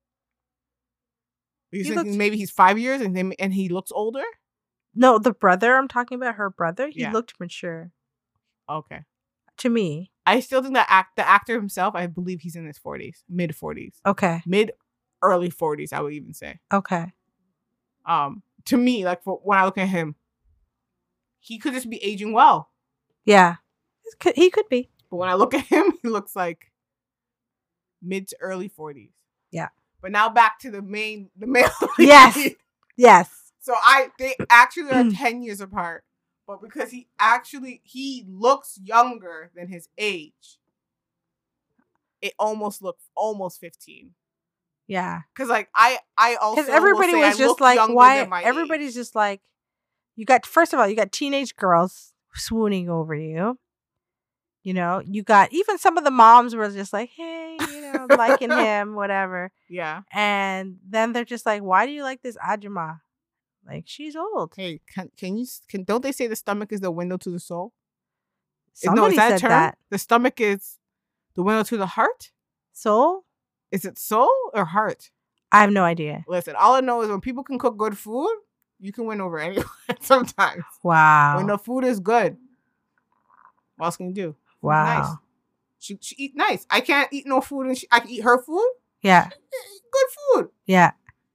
You think maybe he's 5 years and he looks older? No, the brother I'm talking about, her brother, he looked mature. Okay. To me. I still think that the actor himself, I believe he's in his 40s, mid 40s. Okay. Early 40s, I would even say. Okay. To me, like when I look at him, he could just be aging well. Yeah. He could be. But when I look at him, he looks like mid to early 40s. Yeah. But now back to the male. Yes. Yes. So they actually are 10 years apart. But because he looks younger than his age, it almost looks almost 15. Yeah. Because like I also because everybody was just like, why? Everybody's just like, first of all, you got teenage girls swooning over you. You know, you got even some of the moms were just like, hey, liking him, whatever. Yeah. And then they're just like, why do you like this Ajuma? Like, she's old. Hey, don't they say the stomach is the window to the soul? Somebody said that. The stomach is the window to the heart? Soul? Is it soul or heart? I have no idea. Listen, all I know is when people can cook good food, you can win over anyone sometimes. Wow. When the food is good, what else can you do? Wow. Nice. She eat nice. I can't eat no food and I can eat her food. Yeah. Good food. Yeah.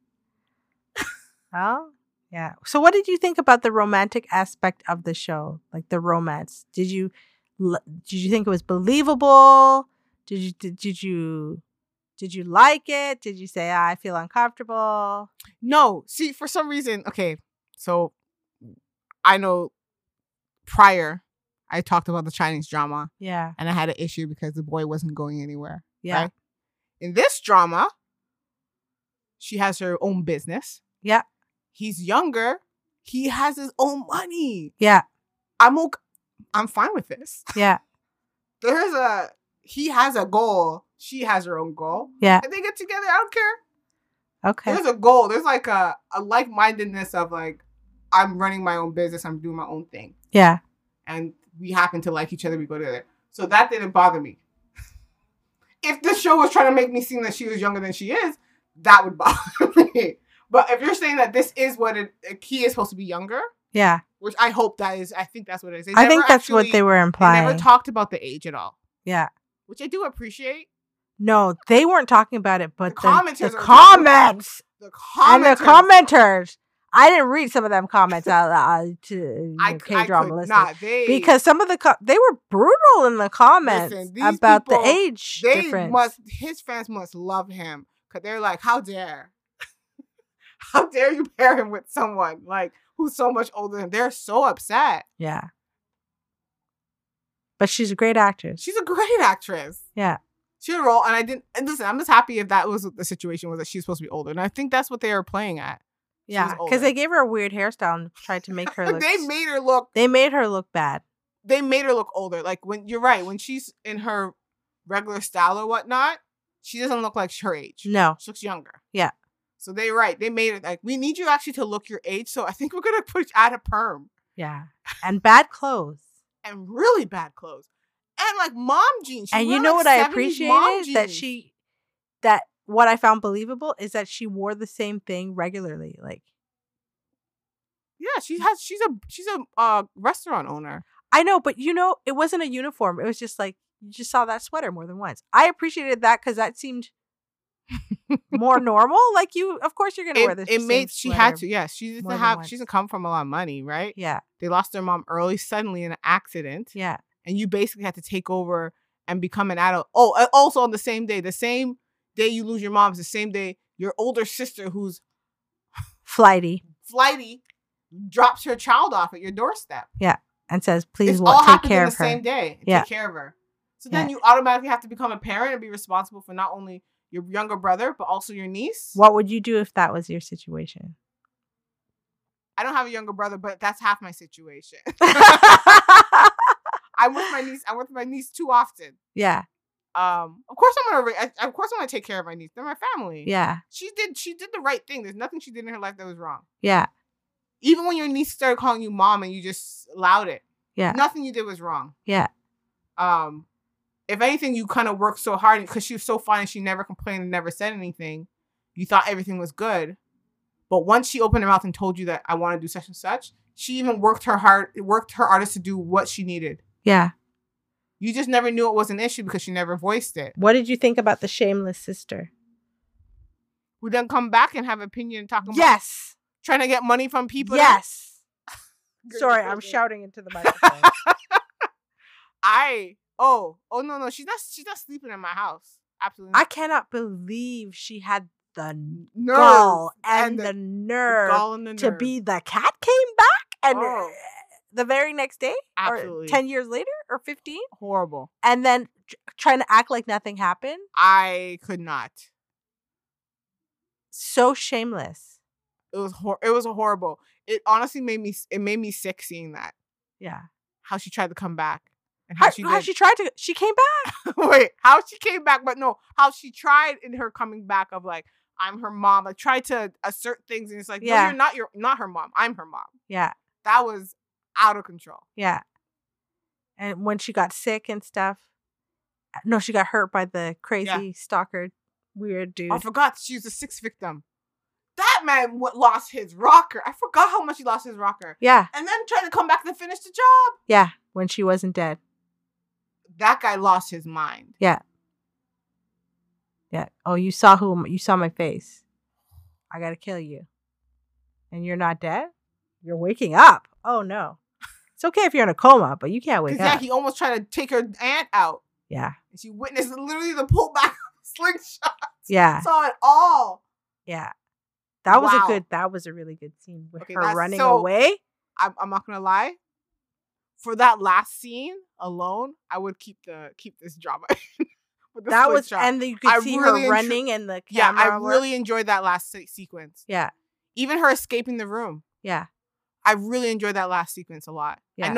Oh, yeah. So what did you think about the romantic aspect of the show? Like the romance. Did you think it was believable? Did you like it? Did you say, I feel uncomfortable? No. See, for some reason, okay, so I know prior I talked about the Chinese drama. Yeah. And I had an issue because the boy wasn't going anywhere. Yeah. Right? In this drama, she has her own business. Yeah. He's younger He has his own money. Yeah. I'm fine with this. Yeah. He has a goal. She has her own goal. Yeah. And they get together. I don't care. Okay. There's a goal. There's like a like-mindedness of like, I'm running my own business. I'm doing my own thing. Yeah. And we happen to like each other. We go together. So that didn't bother me. If this show was trying to make me seem that she was younger than she is, that would bother me. But if you're saying that this is what he is supposed to be younger, Yeah. which I hope that is, I think that's what it is. I think that's what they were They implying. never talked about the age at all, Yeah. which I do appreciate. No, they weren't talking about it, but The commenters the are- comments The and the commenters, commenters. I didn't read some of them comments out loud to K-drama could listeners not. because some of the they were brutal in the comments Listen, these about people, the age difference. His fans must love him because they're like, how dare you pair him with someone like who's so much older than him? They're so upset. Yeah. But she's a great actress. She's a great actress. Yeah. She had a role, and listen, I'm just happy if that was what the situation was, that she's supposed to be older. And I think that's what they were playing at. Yeah. Because they gave her a weird hairstyle and tried to make her look. They made her look bad. They made her look older. Like when you're right, when she's in her regular style or whatnot, she doesn't look like her age. No. She looks younger. Yeah. So they're right. They made it like, we need you actually to look your age. So I think we're gonna add a perm. Yeah. And bad clothes. And really bad clothes. And like mom jeans. And you know what I appreciated? That what I found believable is that she wore the same thing regularly. Like, yeah, she's a restaurant owner. I know, but it wasn't a uniform. It was just like you just saw that sweater more than once. I appreciated that because that seemed more normal. Like of course you're gonna wear this. She had to. Yeah, she doesn't come from a lot of money, right? Yeah. They lost their mom early, suddenly in an accident. Yeah. And you basically had to take over and become an adult. Oh, also on the same day you lose your mom is the same day your older sister, who's flighty, drops her child off at your doorstep. Yeah, and says, "Please, take care of her." Same day, yeah. Take care of her. So then you automatically have to become a parent and be responsible for not only your younger brother but also your niece. What would you do if that was your situation? I don't have a younger brother, but that's half my situation. I'm with my niece too often. Yeah. Of course I'm gonna take care of my niece. They're my family. Yeah. She did the right thing. There's nothing she did in her life that was wrong. Yeah. Even when your niece started calling you mom and you just allowed it. Yeah. Nothing you did was wrong. Yeah. If anything, you kind of worked so hard because she was so fine and she never complained and never said anything. You thought everything was good. But once she opened her mouth and told you that I want to do such and such, she even worked her hardest to do what she needed. Yeah. You just never knew it was an issue because she never voiced it. What did you think about the shameless sister? Who then come back and have opinion and talk about trying to get money from people. Yes. Sorry, I'm shouting into the microphone. No, she's not sleeping in my house. Absolutely not. I cannot believe she had the gall and the nerve to be the cat came back and the very next day, absolutely, or 10 years later, or 15. Horrible. And then trying to act like nothing happened. I could not. So shameless. It was horrible. It honestly made me sick seeing that. Yeah. How she tried to come back. And she came back. Wait, how she came back, but no, how she tried in her coming back of like, I'm her mom. Like tried to assert things and it's like, no, you're not her mom. I'm her mom. Yeah. That was out of control. Yeah. And when she got sick and stuff. No, she got hurt by the crazy stalker weird dude. I forgot she was a sixth victim. That man lost his rocker. I forgot how much he lost his rocker. Yeah. And then tried to come back to finish the job. Yeah, when she wasn't dead. That guy lost his mind. Yeah. Yeah. Oh, you saw my face. I gotta kill you. And you're not dead? You're waking up. Oh no. It's okay if you're in a coma, but you can't wake up. Yeah, he almost tried to take her aunt out. Yeah. And she witnessed literally the pullback of slingshot. Yeah. Saw it all. Yeah. That was a really good scene with her running away. I'm not gonna lie. For that last scene alone, I would keep this drama. That was, and you could see her running and the camera. Yeah, I really enjoyed that last sequence. Yeah. Even her escaping the room. Yeah. I really enjoyed that last sequence a lot. Yeah.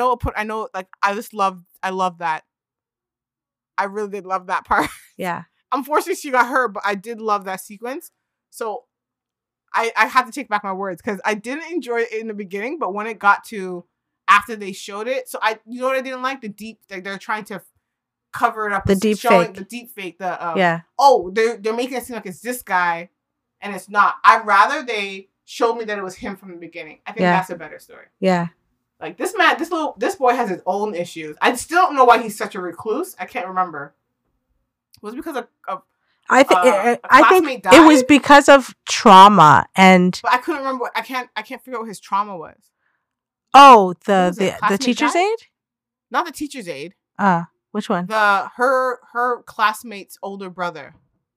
I love that. I really did love that part. Yeah. Unfortunately, she got hurt, but I did love that sequence. So I had to take back my words because I didn't enjoy it in the beginning, but when it got to after they showed it, you know what I didn't like? The deep, like they're trying to cover it up. The deep showing fake. The deep fake. Yeah. Oh, they're making it seem like it's this guy, and it's not. I'd rather they showed me that it was him from the beginning. I think that's a better story. Yeah. Like this boy has his own issues. I still don't know why he's such a recluse. I can't remember. Was it because of I think classmate died? it was because of trauma and. But I couldn't remember. I can't figure out what his trauma was. Oh, Was the classmate teacher's died? aide. Not the teacher's aide. Which one? Her classmate's older brother.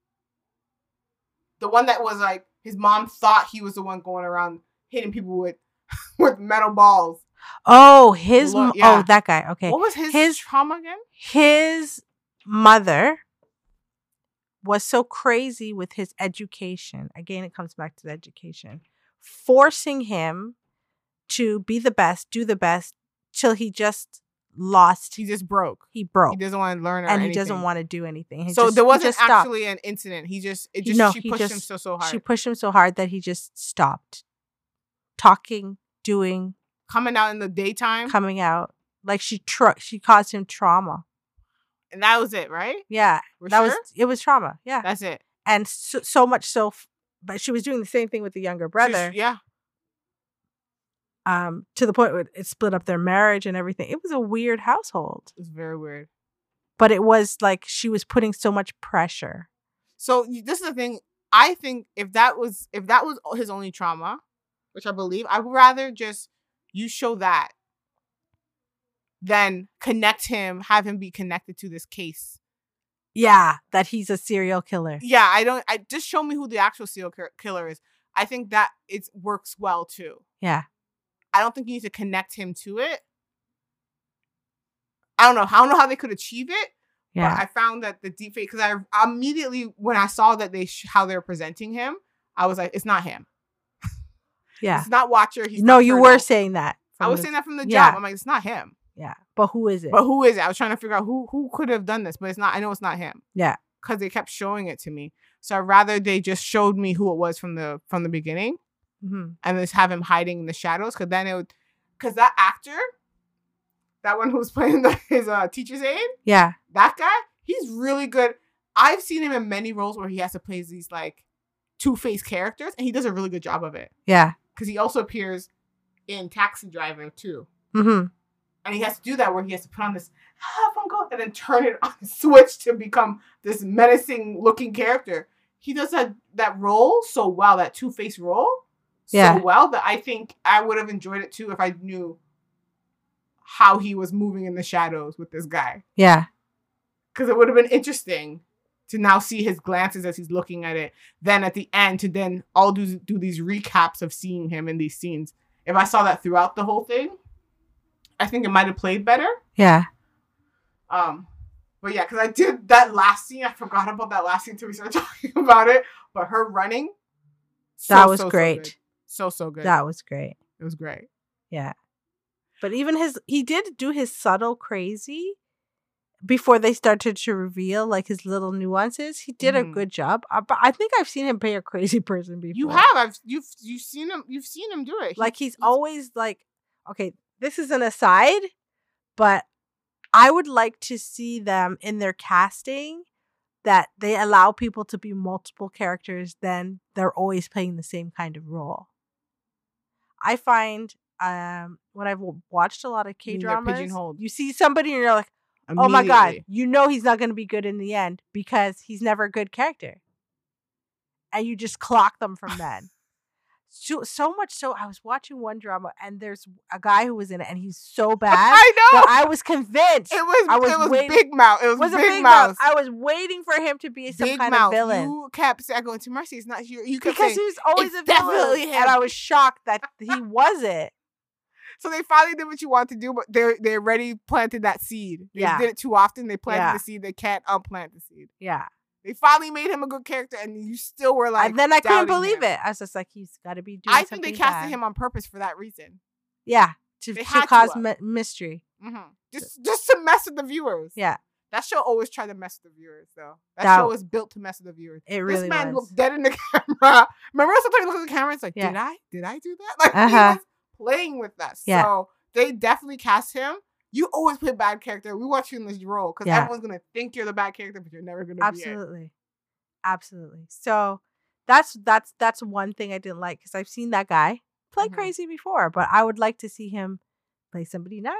The one that was like his mom thought he was the one going around hitting people with metal balls. Oh, Yeah. Oh, that guy. Okay. What was his trauma again? His mother was so crazy with his education. Again, it comes back to the education. Forcing him to be the best, do the best, till he just lost. He just broke. He broke. He doesn't want to learn and anything. he doesn't want to do anything. There wasn't actually an incident. She pushed him so hard. She pushed him so hard that he just stopped talking, doing, coming out in the daytime, coming out. Like she caused him trauma. And that was it, right? Yeah. It was trauma. Yeah. That's it. And so much so, but she was doing the same thing with the younger brother. Yeah. To the point where it split up their marriage and everything. It was a weird household. It was very weird. But it was like she was putting so much pressure. So this is the thing. I think if that was his only trauma, which I believe, I would rather just you show that than connect him, have him be connected to this case. Yeah, that he's a serial killer. Yeah, I just show me who the actual serial killer is. I think that it works well too. Yeah. I don't think you need to connect him to it. I don't know how they could achieve it. Yeah. But I found that the deepfake, because I immediately, when I saw that how they're presenting him, I was like, it's not him. Yeah. It's not Watcher. No, you were saying that. I was saying that from the jump. Yeah. I'm like, it's not him. Yeah. But who is it? I was trying to figure out who could have done this, but it's not. I know it's not him. Yeah. Because they kept showing it to me. So I'd rather they just showed me who it was from the beginning. Mm-hmm. And just have him hiding in the shadows, because that actor, that one who was playing his teacher's aide, yeah, that guy, he's really good. I've seen him in many roles where he has to play these like two-faced characters, and he does a really good job of it. Yeah, because he also appears in Taxi Driver too, mm-hmm. and he has to do that where he has to put on this and then turn it on, switch to become this menacing-looking character. He does that role so well, that two-faced role. So well that I think I would have enjoyed it too if I knew how he was moving in the shadows with this guy. Yeah. Because it would have been interesting to now see his glances as he's looking at it. Then at the end to then all do these recaps of seeing him in these scenes. If I saw that throughout the whole thing, I think it might have played better. Yeah. But yeah, because I did that last scene. I forgot about that last scene until we started talking about it. But her running. That was great. So good. That was great. It was great. Yeah. But even he did do his subtle crazy before they started to reveal like his little nuances. He did a good job. But I think I've seen him play a crazy person before. You have. You've seen him do it. Like he's always like, okay, this is an aside, but I would like to see them in their casting that they allow people to be multiple characters, then they're always playing the same kind of role. I find when I've watched a lot of K-dramas, you see somebody and you're like, oh my God, you know he's not going to be good in the end because he's never a good character. And you just clock them from then. So much so, I was watching one drama and there's a guy who was in it and he's so bad. I know. That I was convinced. It was Big Mouth. It was Big Mouth. I was waiting for him to be some kind of villain. You kept saying, going to Mercy. It's not you. Because he was always a villain. Him. And I was shocked that he wasn't. So they finally did what you want to do, but they already planted that seed. They did it too often. They planted the seed. They can't unplant the seed. Yeah. They finally made him a good character, and you still were like, and then I couldn't believe it. I was just like, he's got to be doing something. I think they casted him on purpose for that reason. Yeah, to They had to cause have. mystery. Just to mess with the viewers. Yeah, That show always tried to mess with the viewers, though. That That- show was built to mess with the viewers. it This really man was. looked dead in the camera. Remember sometimes he looked at the camera and it's like, Yeah. did I do that? Like, he Uh-huh. was playing with us. Yeah. So they definitely cast him. You always play bad character. We want you in this role because Yeah. everyone's going to think you're the bad character, but you're never going to be it. Absolutely. So that's one thing I didn't like because I've seen that guy play Mhm. crazy before, but I would like to see him play somebody nice.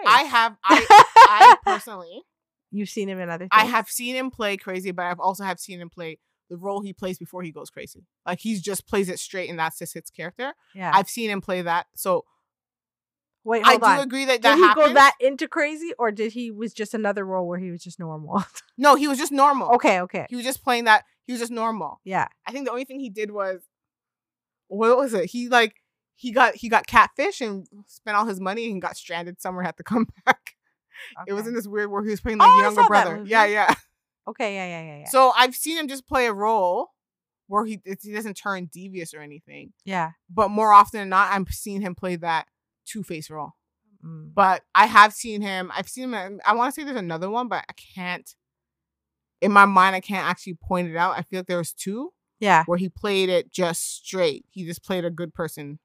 I personally, You've seen him in other things. I have seen him play crazy, but I've also have seen him play the role he plays before he goes crazy. Like he just plays it straight and that's just his character. Yeah. I've seen him play that. So Wait, I hold do on. agree that Did that he happens. go that into crazy, or did he was just another role where he was just normal? No, he was just normal. Okay. He was just playing that. He was just normal. Yeah. I think the only thing he did was, what was it? He got catfish and spent all his money and got stranded somewhere. Had to come back. It was Okay. in this weird where he was playing the Oh, I younger saw that brother. movie. Yeah. Okay. Yeah. So I've seen him just play a role where he doesn't turn devious or anything. Yeah. But more often than not, I'm seeing him play that Two-Face role. Mm. But I have seen him. I've seen him. I want to say there's another one, but I can't. In my mind, I can't actually point it out. I feel like there was two Yeah. where he played it just straight. He just played a good person.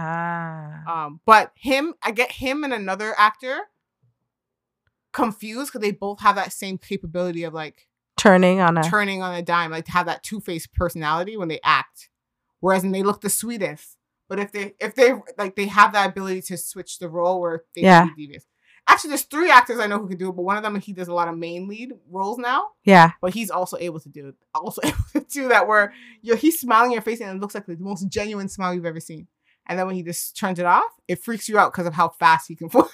Ah. But I get him and another actor confused because they both have that same capability of like Turning on a dime, like to have that two-faced personality when they act. Whereas when they look the sweetest. But if they like they have that ability to switch the role where they can be devious. Actually, there's 3 actors I know who can do it, but one of them he does a lot of main lead roles now. Yeah. But he's also able to do that where he's smiling in your face and it looks like the most genuine smile you've ever seen. And then when he just turns it off, it freaks you out because of how fast he can flip.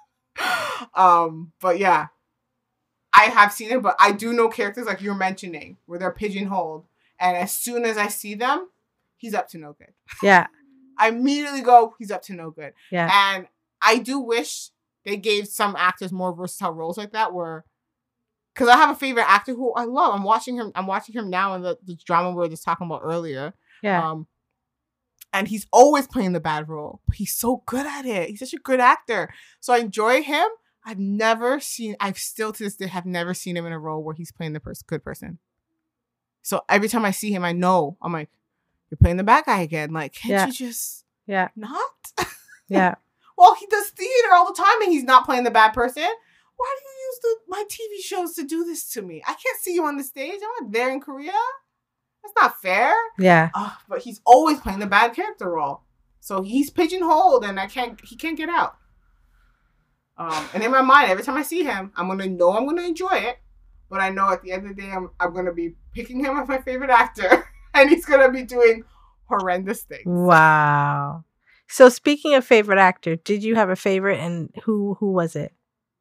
But yeah, I have seen it, but I do know characters like you're mentioning where they're pigeonholed, and as soon as I see them, he's up to no good. Yeah. I immediately go, he's up to no good. Yeah. And I do wish they gave some actors more versatile roles like that because I have a favorite actor who I love. I'm watching him now in the drama we were just talking about earlier. Yeah. And he's always playing the bad role. But he's so good at it. He's such a good actor. So I enjoy him. I've still to this day have never seen him in a role where he's playing the good person. So every time I see him, I know, I'm like, you're playing the bad guy again. Like, can't you just not? Yeah. Well, he does theater all the time and he's not playing the bad person. Why do you use my TV shows to do this to me? I can't see you on the stage. I'm not there in Korea. That's not fair. Yeah. But he's always playing the bad character role. So he's pigeonholed and he can't get out. And in my mind, every time I see him, I'm going to enjoy it. But I know at the end of the day, I'm going to be picking him as my favorite actor. And he's going to be doing horrendous things. Wow. So speaking of favorite actor, did you have a favorite and who was it?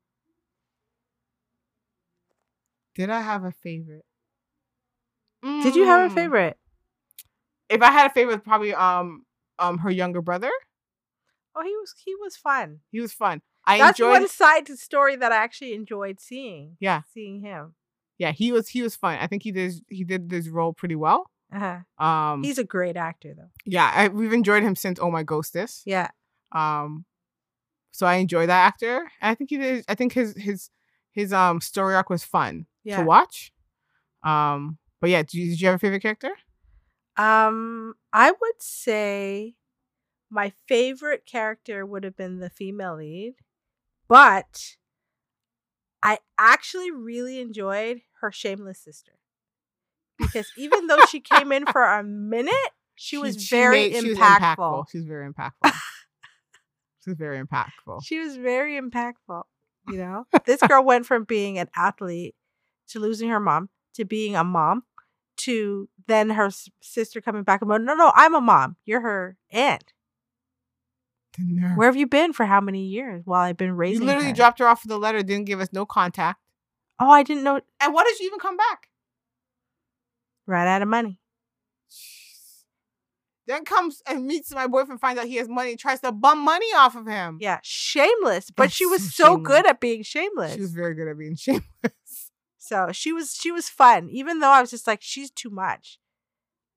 Did I have a favorite? Did you have a favorite? If I had a favorite, probably her younger brother. Oh, he was fun. He was fun. That's one side to the story that I actually enjoyed seeing. Yeah. Seeing him. Yeah, he was fun. I think he did this role pretty well. Uh-huh. He's a great actor though. Yeah, we've enjoyed him since Oh My Ghostess. Yeah. So I enjoy that actor. And I think he did. I think his story arc was fun to watch. But yeah, did you have a favorite character? I would say my favorite character would have been the female lead, but I actually really enjoyed her shameless sister because even though she came in for a minute, she was very impactful. She was very impactful. She was very impactful. She was very impactful. You know, this girl went from being an athlete to losing her mom to being a mom to then her sister coming back and going, no, I'm a mom. You're her aunt. Where have you been for how many years while I've been raising her? You literally dropped her off with a letter, didn't give us no contact. Oh, I didn't know. And why did she even come back? Right out of money. Jeez. Then comes and meets my boyfriend, finds out he has money, tries to bum money off of him. Yeah, shameless. But That's she was so so shameless. good at being shameless. She was very good at being shameless. So she was fun, even though I was just like, she's too much.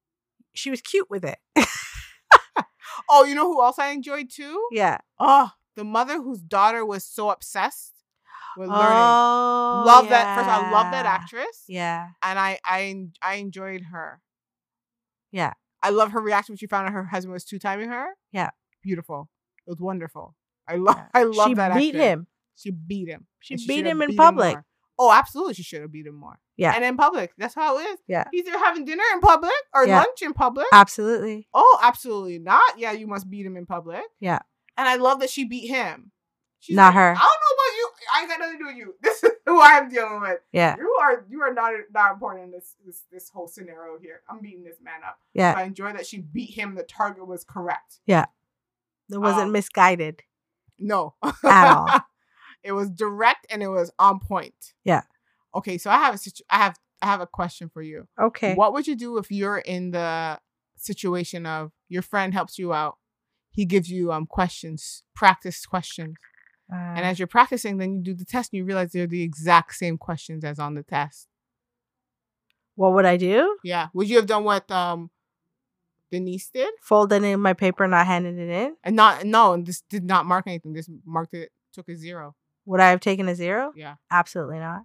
She was cute with it. Oh, you know who else I enjoyed too? Yeah. Oh, the mother whose daughter was so obsessed with learning. Oh, Love that. First of all, I love that yeah. actress. Yeah. And I enjoyed her. Yeah. I love her reaction when she found out her husband was two-timing her. Yeah. Beautiful. It was wonderful. I love She that beat actress. him. She beat him. She And beat should him have in beat public. more. Oh, absolutely. She should have beat him more. Yeah. And in public. That's how it is. Yeah. He's either having dinner in public or Yeah. lunch in public. Absolutely. Oh, absolutely not. Yeah, you must beat him in public. Yeah. And I love that she beat him. She's Not like, her. I don't know about you. I ain't got nothing to do with you. This is who I'm dealing with. Yeah. You are not important in this whole scenario here. I'm beating this man up. Yeah. So I enjoy that she beat him. The target was correct. It wasn't misguided No. at all. It was direct and it was on point. Yeah. Okay, so I have a question for you. Okay. What would you do if you're in the situation of your friend helps you out? He gives you questions, practice questions. And as you're practicing, then you do the test and you realize they're the exact same questions as on the test. What would I do? Yeah. Would you have done what Denise did? Folded in my paper, not handing it in? And this did not mark anything. This marked it, took a 0. Would I have taken a 0? Yeah. Absolutely not.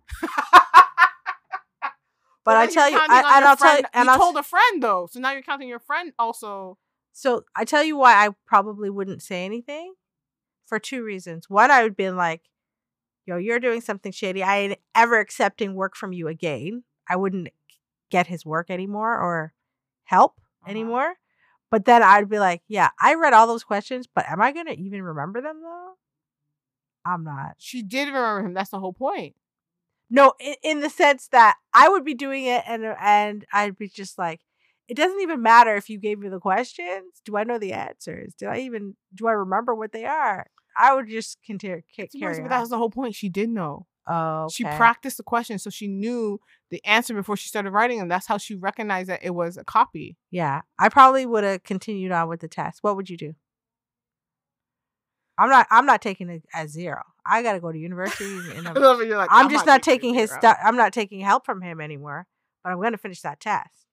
But I then tell you're you, counting on and your I'll tell you, friend- and you I'll told a friend though, so now you're counting your friend also. So I tell you why I probably wouldn't say anything for 2 reasons. One, I would be like, yo, you're doing something shady. I ain't ever accepting work from you again. I wouldn't get his work anymore or help anymore. But then I'd be like, yeah, I read all those questions, but am I going to even remember them though? I'm not. She did remember him. That's the whole point. No, in the sense that I would be doing it and I'd be just like, it doesn't even matter if you gave me the questions. Do I know the answers? Do I remember what they are? I would just carry But on. that was the whole point. She did know. Oh, okay. She practiced the questions, so she knew the answer before she started writing them. That's how she recognized that it was a copy. Yeah, I probably would have continued on with the test. What would you do? I'm not taking it as 0. I got to go to university. And I'm just not taking his stuff. I'm not taking help from him anymore. But I'm going to finish that test.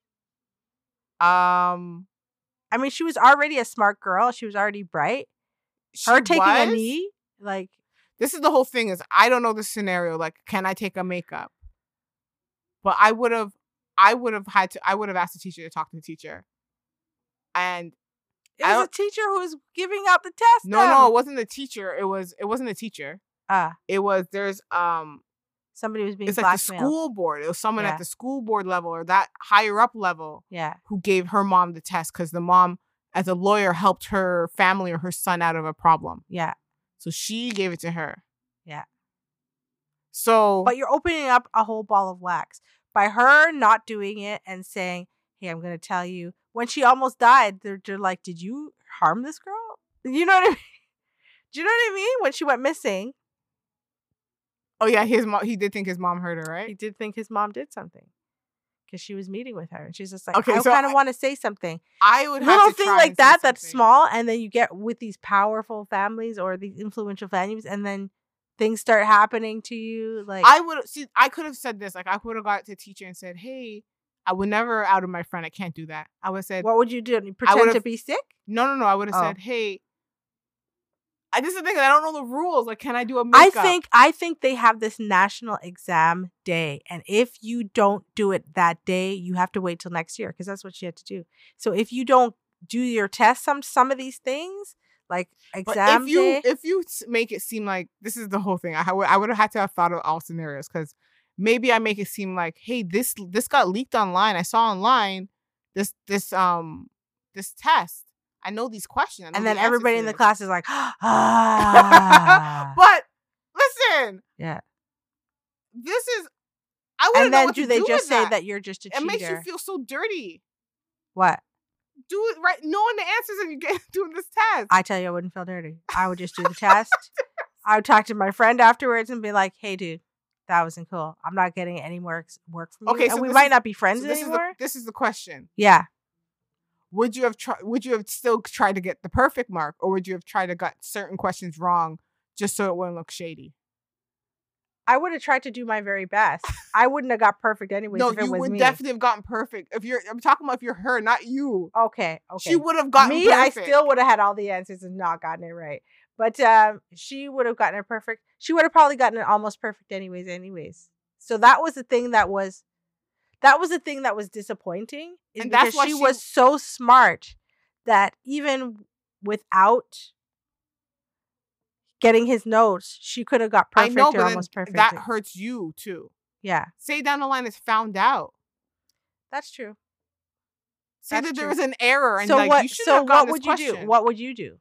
I mean, she was already a smart girl. She was already bright. Her taking a knee, like. This is the whole thing is I don't know the scenario. Like, can I take a makeup? But I would have asked the teacher to talk to the teacher. And it was a teacher who was giving out the test. No, it wasn't the teacher. It wasn't the teacher. It was somebody was being it's like blackmailed. the school board. It was someone at the school board level or that higher up level. Yeah. Who gave her mom the test because the mom, as a lawyer, helped her family or her son out of a problem. Yeah. So she gave it to her. Yeah. So. But you're opening up a whole ball of wax by her not doing it and saying, "Hey, I'm going to tell you." When she almost died, they're like, "Did you harm this girl?" You know what I mean? Do you know what I mean? When she went missing. Oh yeah, his mom. He did think his mom hurt her, right? He did think his mom did something because she was meeting with her, and she's just like, okay, I kind of want to say something. I would have little to thing try like and say that. That's something. small, and then you get with these powerful families or these influential families, and then things start happening to you. Like I could have said this. Like I would have got to the teacher and said, "Hey, I would never out of my friend. I can't do that." I would have said, "What would you do? Pretend to be sick?" No. I would have said, "Hey." This is the thing. I don't know the rules. Like, can I do a makeup? I think they have this national exam day, and if you don't do it that day, you have to wait till next year because that's what you had to do. So if you don't do your test, some of these things like exam day, if you make it seem like this is the whole thing, I would have had to have thought of all scenarios because maybe I make it seem like, hey, this got leaked online. I saw online this test. I know these questions. And then everybody in the class is like, But listen. Yeah. This is. I wouldn't know what to do. And then do they just say that. that you're just a cheater? It makes you feel so dirty. What? Do it right, knowing the answers and you get doing this test. I tell you, I wouldn't feel dirty. I would just do the test. I would talk to my friend afterwards and be like, "Hey, dude, that wasn't cool. I'm not getting any more work from you. Okay, and so we might not be friends this anymore." This is the question. Yeah. Would you have still tried to get the perfect mark, or would you have tried to get certain questions wrong just so it wouldn't look shady? I would have tried to do my very best. I wouldn't have got perfect anyways. No, if it you was would me. definitely have gotten perfect. I'm talking about if you're her, not you. Okay. She would have gotten me. perfect. I still would have had all the answers and not gotten it right. But she would have gotten a perfect. She would have probably gotten an almost perfect anyways. So that was the thing that was disappointing. Is And that's because why she she- was so smart that even without getting his notes, she could have got perfect I know, or but then almost perfect. that hurts you too. Yeah, Say down the line it's found out. that's true. Say That's that there true. was an error and So like what? you should So have gotten what this would you do? question. What would you do?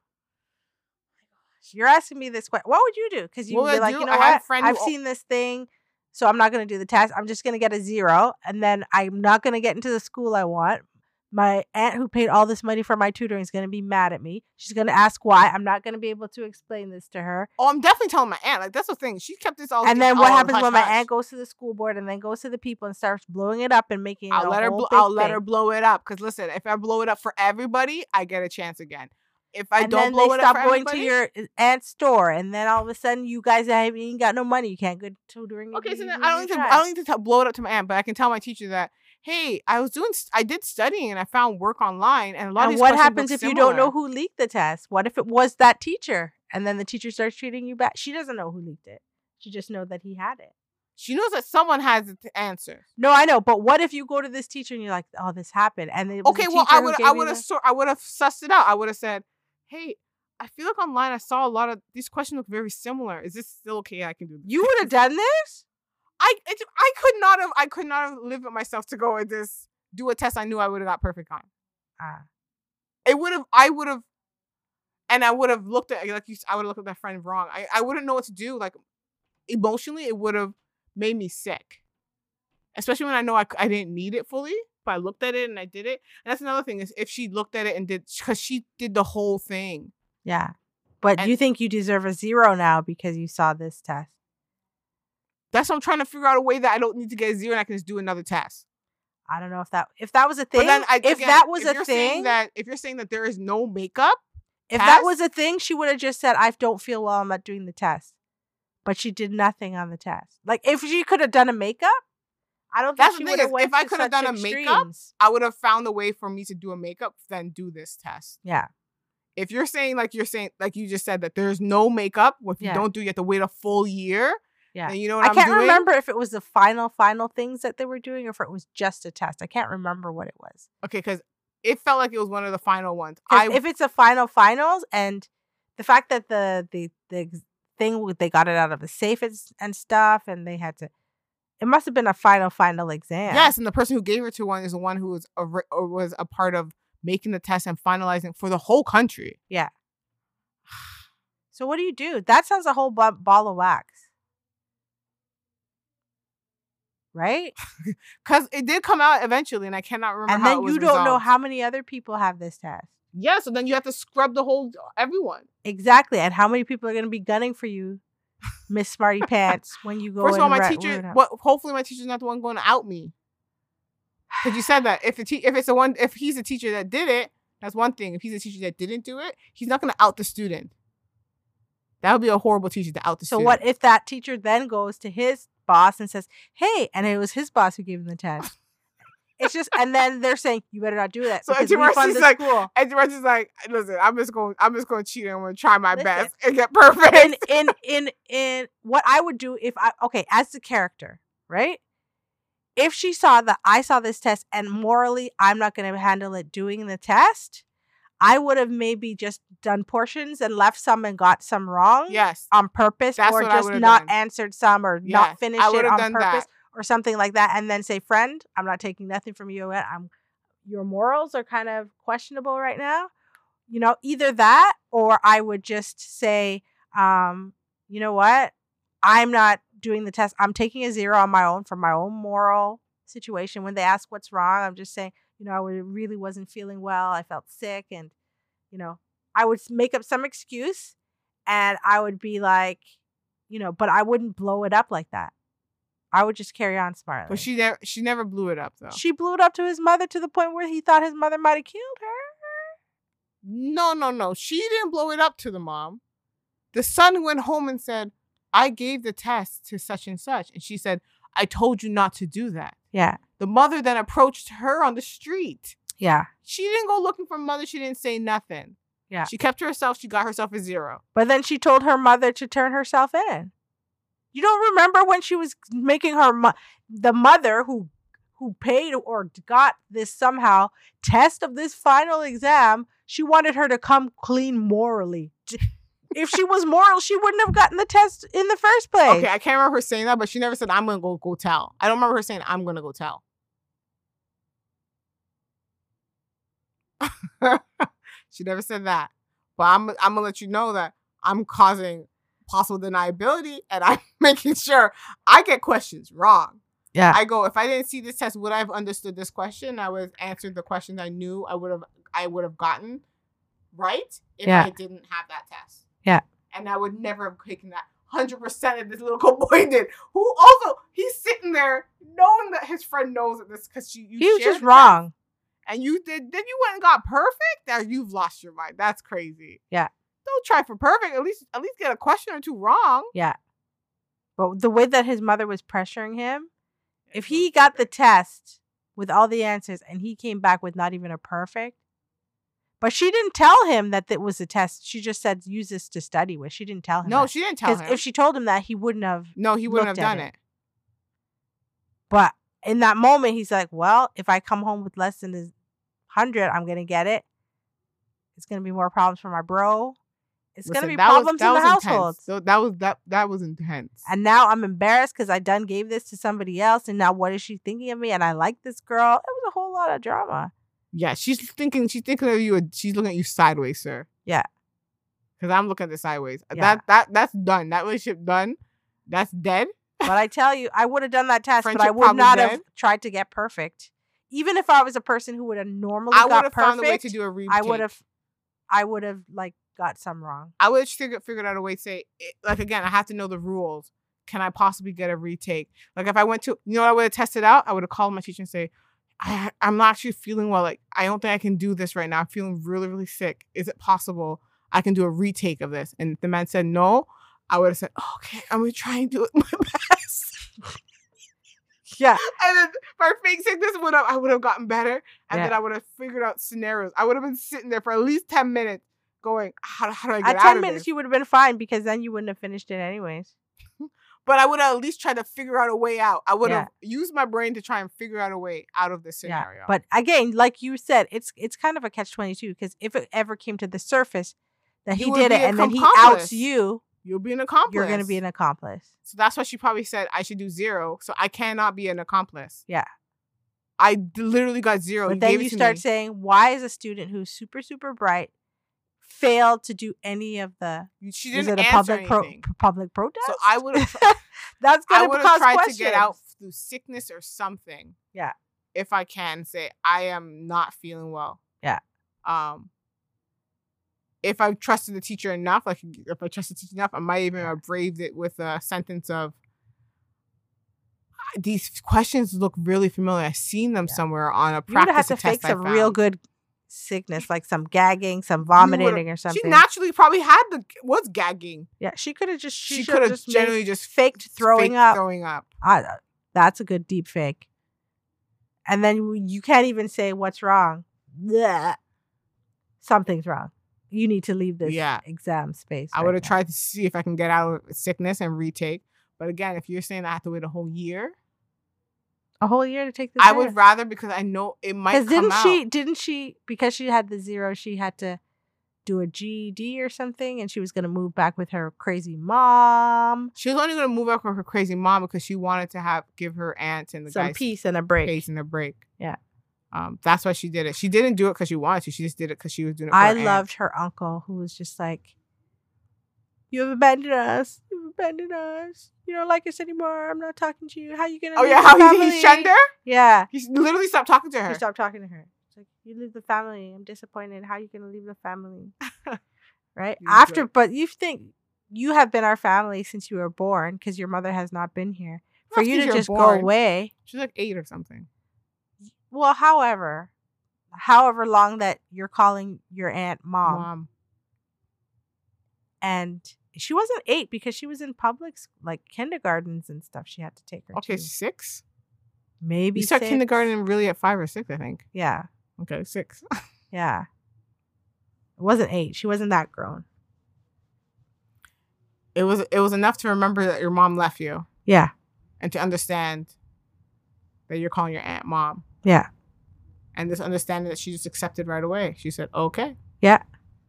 You're asking me this question. What would you do? Because you What would would be I like, do? you know I had a what? friend who I've al- seen this thing, so I'm not going to do the test. I'm just going to get a 0, and then I'm not going to get into the school I want. My aunt who paid all this money for my tutoring is going to be mad at me. She's going to ask why. I'm not going to be able to explain this to her. Oh, I'm definitely telling my aunt. Like that's the thing. She kept this all. And then all what happens hush, when my hush. aunt goes to the school board and then goes to the people and starts blowing it up and making it I'll a let her. whole big I'll let her thing. blow it up. Because listen, if I blow it up for everybody, I get a chance again. If I And don't then blow they it stop up for going everybody, to your aunt's store, and then all of a sudden you guys haven't even got no money. You can't go tutoring. okay. So you then and I your don't child. need to blow it up to my aunt, but I can tell my teacher that hey, I did studying and I found work online, and a lot of And these what questions happens look if you don't know similar. who leaked the test? What if it was that teacher, and then the teacher starts treating you bad? She doesn't know who leaked it. She just knows that he had it. She knows that someone has the answer. No, I know, but what if you go to this teacher and you're like, "Oh, this happened," and it was Okay, the well, teacher I who would gave you the- I would have sussed it out. I would have said, "Hey, I feel like online I saw a lot of these questions look very similar. Is this still okay? I can do this." You would have done this. I could not have lived with myself to go and do a test I knew I would have got perfect on. I would have, and I would have looked at I would have looked at that friend wrong. I wouldn't know what to do. Like emotionally, it would have made me sick, especially when I know I didn't need it fully. But I looked at it and I did it. And that's another thing is if she looked at it and because she did the whole thing. Yeah, but And- you think you deserve a 0 now because you saw this test. That's what I'm trying to figure out a way that I don't need to get a 0 and I can just do another test. I don't know if that was a thing. But then if again, that was if a you're saying thing, if you're saying that there is no makeup, if that test? was a thing, she would have just said, "I don't feel well. I'm not doing the test." But she did nothing on the test. Like if she could have done a makeup, I don't think That's she the would thing have is, went if I to could have such done a makeup, extremes. I would have found a way for me to do a makeup, then do this test. Yeah. If you're saying like you just said that there's no makeup, if you Yeah. don't do, you have to wait a full year. Yeah. Then you know what I I'm can't doing? remember if it was the final things that they were doing or if it was just a test. I can't remember what it was. Okay, because it felt like it was one of the final ones. 'Cause if it's a finals and the fact that the thing they got it out of the safe and stuff and they had to, it must have been a final exam. yes, and the person who gave it to one is the one who was a part of making the test and finalizing for the whole country. Yeah. So what do you do? That sounds a whole ball of wax. Right? Because it did come out eventually, and I cannot remember And how then it was you don't know resolved. how many other people have this test. Yeah, so then you have to scrub the whole everyone. Exactly. And how many people are going to be gunning for you, Miss Smarty Pants, when you go First of all, and my ruin teacher. it? Hopefully, my teacher's not the one going to out me. Because you said that if he's a teacher that did it, that's one thing. If he's a teacher that didn't do it, he's not going to out the student. That would be a horrible teacher to out the So student. what if that teacher then goes to his boss and says, "Hey," and it was his boss who gave him the test. It's just, and then they're saying, "You better not do that." So because we fund the like, school. and George's like, listen, I'm just going to cheat and I'm going to try my Listen, best and get perfect. in what I would do if as the character, right? If she saw that I saw this test and morally I'm not going to handle it doing the test, I would have maybe just done portions and left some and got some wrong Yes. on purpose, That's or what I just would've not done. answered some or Yes, not finished I it would've on done purpose that. or something like that, and then say, "Friend, I'm not taking nothing from you. Your morals are kind of questionable right now." You know, either that or I would just say, you know what? I'm not doing the test. I'm taking a 0 on my own for my own moral situation. When they ask what's wrong, I'm just saying, I really wasn't feeling well. I felt sick. And, I would make up some excuse and I would be like, but I wouldn't blow it up like that. I would just carry on smartly. But she never blew it up though. She blew it up to his mother to the point where he thought his mother might have killed her. No. She didn't blow it up to the mom. The son went home and said, I gave the test to such and such. And she said, I told you not to do that. Yeah. The mother then approached her on the street. Yeah. She didn't go looking for mother. She didn't say nothing. Yeah. She kept to herself. She got herself a 0. But then she told her mother to turn herself in. You don't remember when she was making the mother who paid or got this somehow test of this final exam, she wanted her to come clean morally. If she was moral, she wouldn't have gotten the test in the first place. Okay, I can't remember her saying that, but she never said, I'm going to go tell. I don't remember her saying, I'm going to go tell. She never said that. But I'm going to let you know that I'm causing possible deniability and I'm making sure I get questions wrong. Yeah. I go, if I didn't see this test, would I have understood this question? I would have answered the questions I knew I would have gotten right if I didn't have that test. Yeah. And I would never have taken that 100% that this little boy did. Who also, he's sitting there knowing that his friend knows that this, because he was just wrong. And you then you went and got perfect? Now you've lost your mind. That's crazy. Yeah. Don't try for perfect. At least get a question or two wrong. Yeah. But the way that his mother was pressuring him, if he got the test with all the answers and he came back with not even a perfect, but she didn't tell him that it was a test. She just said, use this to study with. She didn't tell him No, that. she didn't tell him. Because if she told him that, he wouldn't have No, he wouldn't have done it. But in that moment, he's like, well, if I come home with less than 100, I'm going to get it. It's going to be more problems for my bro. It's going to be problems in the household. So that was intense. And now I'm embarrassed because I done gave this to somebody else. And now what is she thinking of me? And I like this girl. It was a whole lot of drama. Yeah, she's thinking of you. She's looking at you sideways, sir. Yeah. Because I'm looking at it sideways. Yeah. That's done. That relationship done. That's dead. But I tell you, I would have done that test, but I would not have tried to get perfect. Even if I was a person who would have normally got perfect, I would have found a way to do a retake. I would have like got some wrong. I would have figured out a way to say, like, again, I have to know the rules. Can I possibly get a retake? Like, if I went to, you know what I would have tested out? I would have called my teacher and say, I'm not actually feeling well. Like, I don't think I can do this right now. I'm feeling really, really sick. Is it possible I can do a retake of this? And if the man said no, I would have said, okay, I'm going to try and do it my best. Yeah. And then my fake sickness I would have gotten better. And then I would have figured out scenarios. I would have been sitting there for at least 10 minutes going, how do I get out of this? At 10 minutes, you would have been fine because then you wouldn't have finished it anyways. But I would have at least tried to figure out a way out. I would have used my brain to try and figure out a way out of this scenario. Yeah. But again, like you said, it's kind of a catch-22 because if it ever came to the surface that he did it and then he outs you, you'll be an accomplice. You're going to be an accomplice. So that's why she probably said I should do 0. So I cannot be an accomplice. Yeah. I literally got 0. But then you start saying, why is a student who's super, super bright failed to do any of the? She didn't answer anything. Public protest. So I would have. That's going to cause tried questions. To get out through sickness or something. Yeah. If I can say I am not feeling well. Yeah. If I trusted the teacher enough, I might even have braved it with a sentence of, these questions look really familiar. I've seen them somewhere on a practice test. You would have to fake some real good sickness, like some gagging, some vomiting or something. She naturally probably was gagging. Yeah, she could have just. She could have generally just faked throwing up. Throwing up. That's a good deep fake. And then you can't even say what's wrong. Blech. Something's wrong. You need to leave this exam space. I would have tried to see if I can get out of sickness and retake. But again, if you're saying I have to wait a whole year. A whole year to take the test? I would rather, because I know it might come out. Didn't she, because she had the 0, she had to do a GED or something, and she was going to move back with her crazy mom. She was only going to move back with her crazy mom because she wanted to give her aunt and the some peace and a break. Peace and a break. Yeah. That's why she did it. She didn't do it because she wanted to. She just did it because she was doing it for her aunt. Loved her uncle, who was just like, you have abandoned us. You've abandoned us. You don't like us anymore. I'm not talking to you. How are you going to leave the family? He shunned her? Yeah. He literally stopped talking to her. He stopped talking to her. It's like, you leave the family. I'm disappointed. How are you going to leave the family? Right? But you think you have been our family since you were born because your mother has not been here. For you to just go away. She's like 8 or something. Well, however long that you're calling your aunt mom. And she wasn't 8 because she was in public, like kindergartens and stuff. She had to take her. Okay, to. 6? Maybe. You start kindergarten really at 5 or 6, I think. Yeah. Okay, 6. Yeah. It wasn't 8. She wasn't that grown. It was enough to remember that your mom left you Yeah. and to understand that you're calling your aunt mom. Yeah. And this understanding that she just accepted right away. She said, okay. Yeah.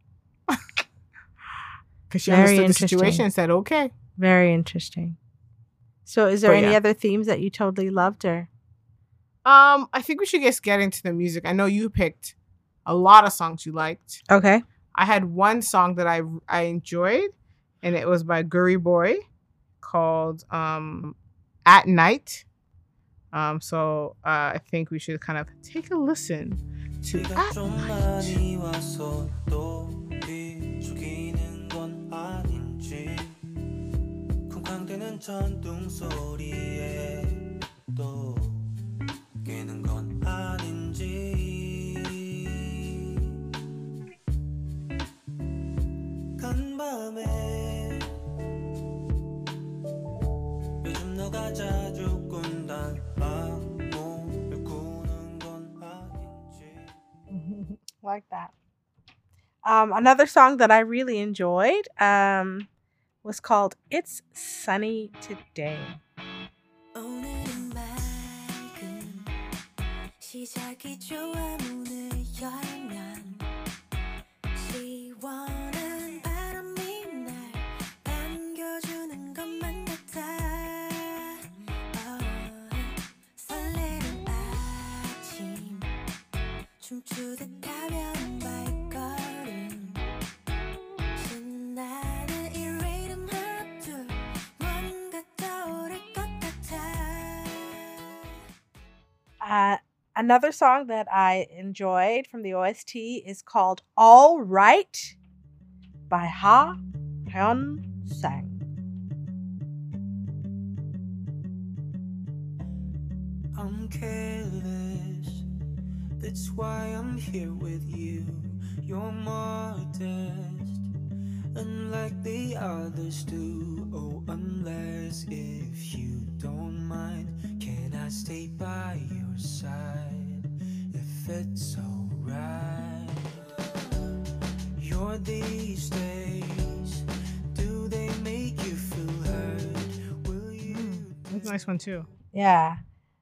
Because she Very understood the interesting. situation and said, okay. Very interesting. So is there But any yeah. other themes that you totally loved or? I think we should just get into the music. I know you picked a lot of songs you liked. Okay. I had one song that I enjoyed, and it was by Gurry Boy called At Night. So I think we should kind of take a listen to 비가 At 좀 Night. 많이 와서 또 비추기는 건 아닌지 쿵쾅대는 전등 소리에 또 깨는 건 아닌지 간밤에 요즘 너가 자주 꾼단 악몽을 꾸는 건 아닌지 Like that. Another song that I really enjoyed was called It's Sunny Today. 오늘은 맑은 시작이 좋아 문을 열면 시원한 바람이 날 반겨주는 것만 같아 설레는 아침 춤추듯 가벼운 발걸음 신나는 이 리듬 하나 뭔가 떠오를 것 같아 Another song that I enjoyed from the OST is called All Right by Ha Hyun Sang. I'm careless. That's why I'm here with you. You're modest, unlike the others do. Oh, unless if you don't mind, can I stay by your side if it's alright? You're these days, do they make you feel hurt? Will you? That's a nice one too. Yeah.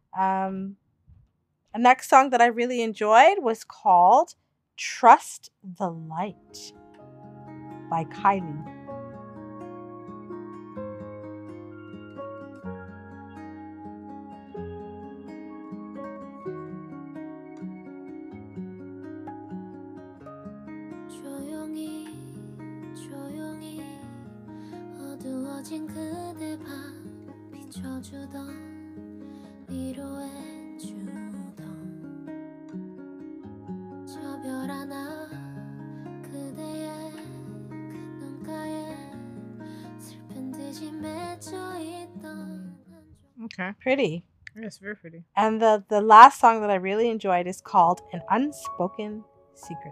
A next song that I really enjoyed was called Trust the Light by Kylie. 조용히 조용히 어두워진 그대 방 비춰주던 위로해주던 저 별 하나 그대의 그 눈가에 슬픈 듯이 맺혀있던 Okay. Pretty. Yes, very pretty. And the last song that I really enjoyed is called An Unspoken Secret.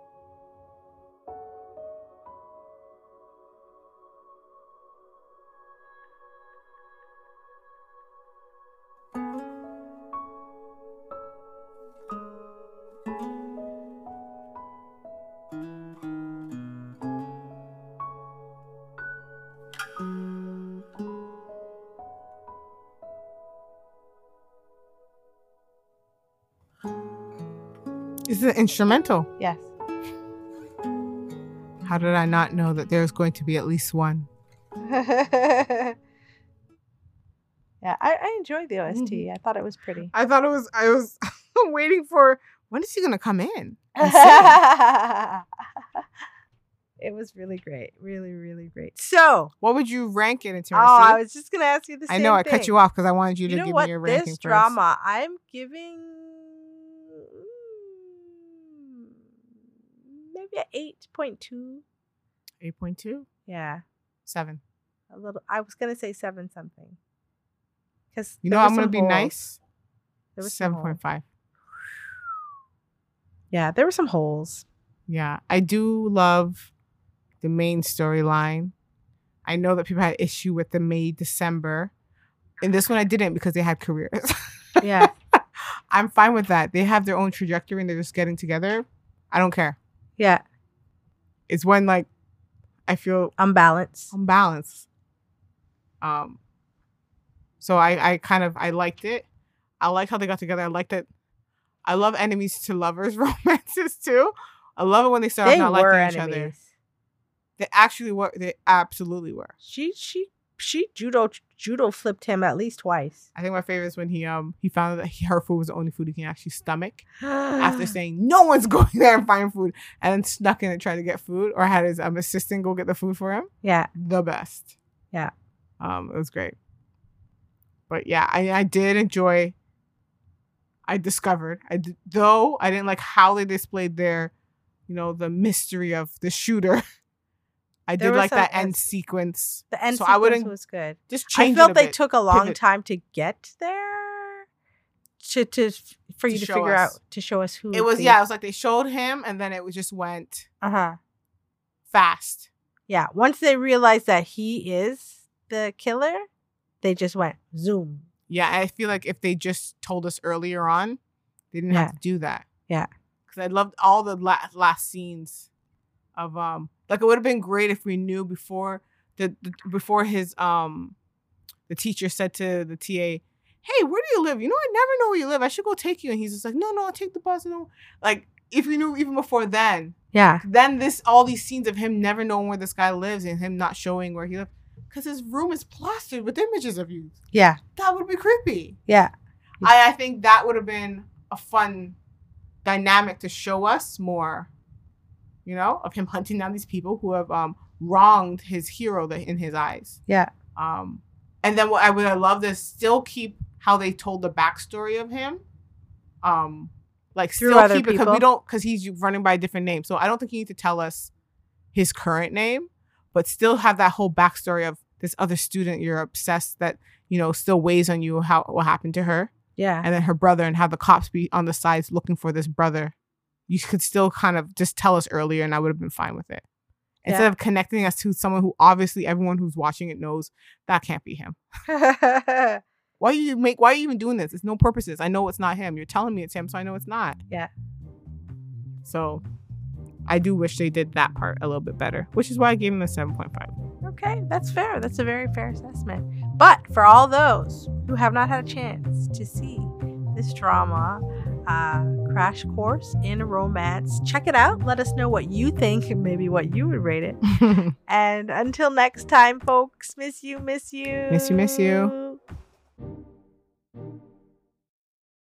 Is it instrumental? Yes. How did I not know that there's going to be at least one? Yeah, I enjoyed the OST. I thought it was pretty. I was waiting for, when is he going to come in? It was really great. Really, really great. So, What would you rank it in terms oh, of? I was just going to ask you the same I know I thing. cut you off because I wanted you to You know give what? me your ranking This first. drama, I'm giving maybe a 8.2. 8.2? Yeah, 7. a little. I was gonna say 7 something. Because You know I'm going to be nice? There was some holes. 7.5. Yeah, there were some holes. Yeah, I do love the main storyline. I know that people had issue with the May December. In this one, I didn't because they had careers. Yeah, I'm fine with that. They have their own trajectory and they're just getting together. I don't care. yeah. It's when like I feel Unbalanced. unbalanced. So I liked it. I like how they got together. I like that. I love enemies to lovers romances too. I love it when they start They not were liking each other. enemies. They actually were. They absolutely were. She judo flipped him at least twice. I think my favorite is when he found out that her food was the only food he can actually stomach after saying no one's going there and find food, and then snuck in and tried to get food, or had his assistant go get the food for him. Yeah. The best. Yeah. It was great. But yeah, I did enjoy. I discovered, though I didn't like how they displayed their, the mystery of the shooter. I There did was like some that end ends- sequence. The end So I sequence wouldn't was good. just I change. felt it a they bit. took a long Pivot. time to get there. For you to show figure us. out to show us who It was the- It was like they showed him, and then it just went Uh-huh. fast. Yeah. Once they realized that he is the killer, they just went zoom. Yeah, I feel like if they just told us earlier on, they didn't Yeah. have to do that. Yeah. Because I loved all the last scenes of like it would have been great if we knew before before his the teacher said to the TA, "Hey, where do you live? I never know where you live. I should go take you." And he's just like, "No, I'll take the bus." No, like if we knew even before then Yeah. all these scenes of him never knowing where this guy lives and him not showing where he lives, because his room is plastered with images of you. Yeah. That would be creepy. Yeah. I think that would have been a fun dynamic to show us more, of him hunting down these people who have wronged his hero in his eyes. Yeah. And then what I would have loved is still keep how they told the backstory of him. Like Through still other keep it people? because he's running by a different name. So I don't think you need to tell us his current name, but still have that whole backstory of this other student you're obsessed that, still weighs on you what happened to her. Yeah. And then her brother, and have the cops be on the sides looking for this brother. You could still kind of just tell us earlier, and I would have been fine with it. Instead Yeah. of connecting us to someone who obviously everyone who's watching it knows that can't be him. Why are you even doing this? It's no purposes. I know it's not him. You're telling me it's him, so I know it's not. Yeah. So I do wish they did that part a little bit better, which is why I gave him a 7.5. Okay, that's fair. That's a very fair assessment. But for all those who have not had a chance to see this drama, Crash Course in Romance, check it out. Let us know what you think and maybe what you would rate it. And until next time, folks, miss you. Miss you.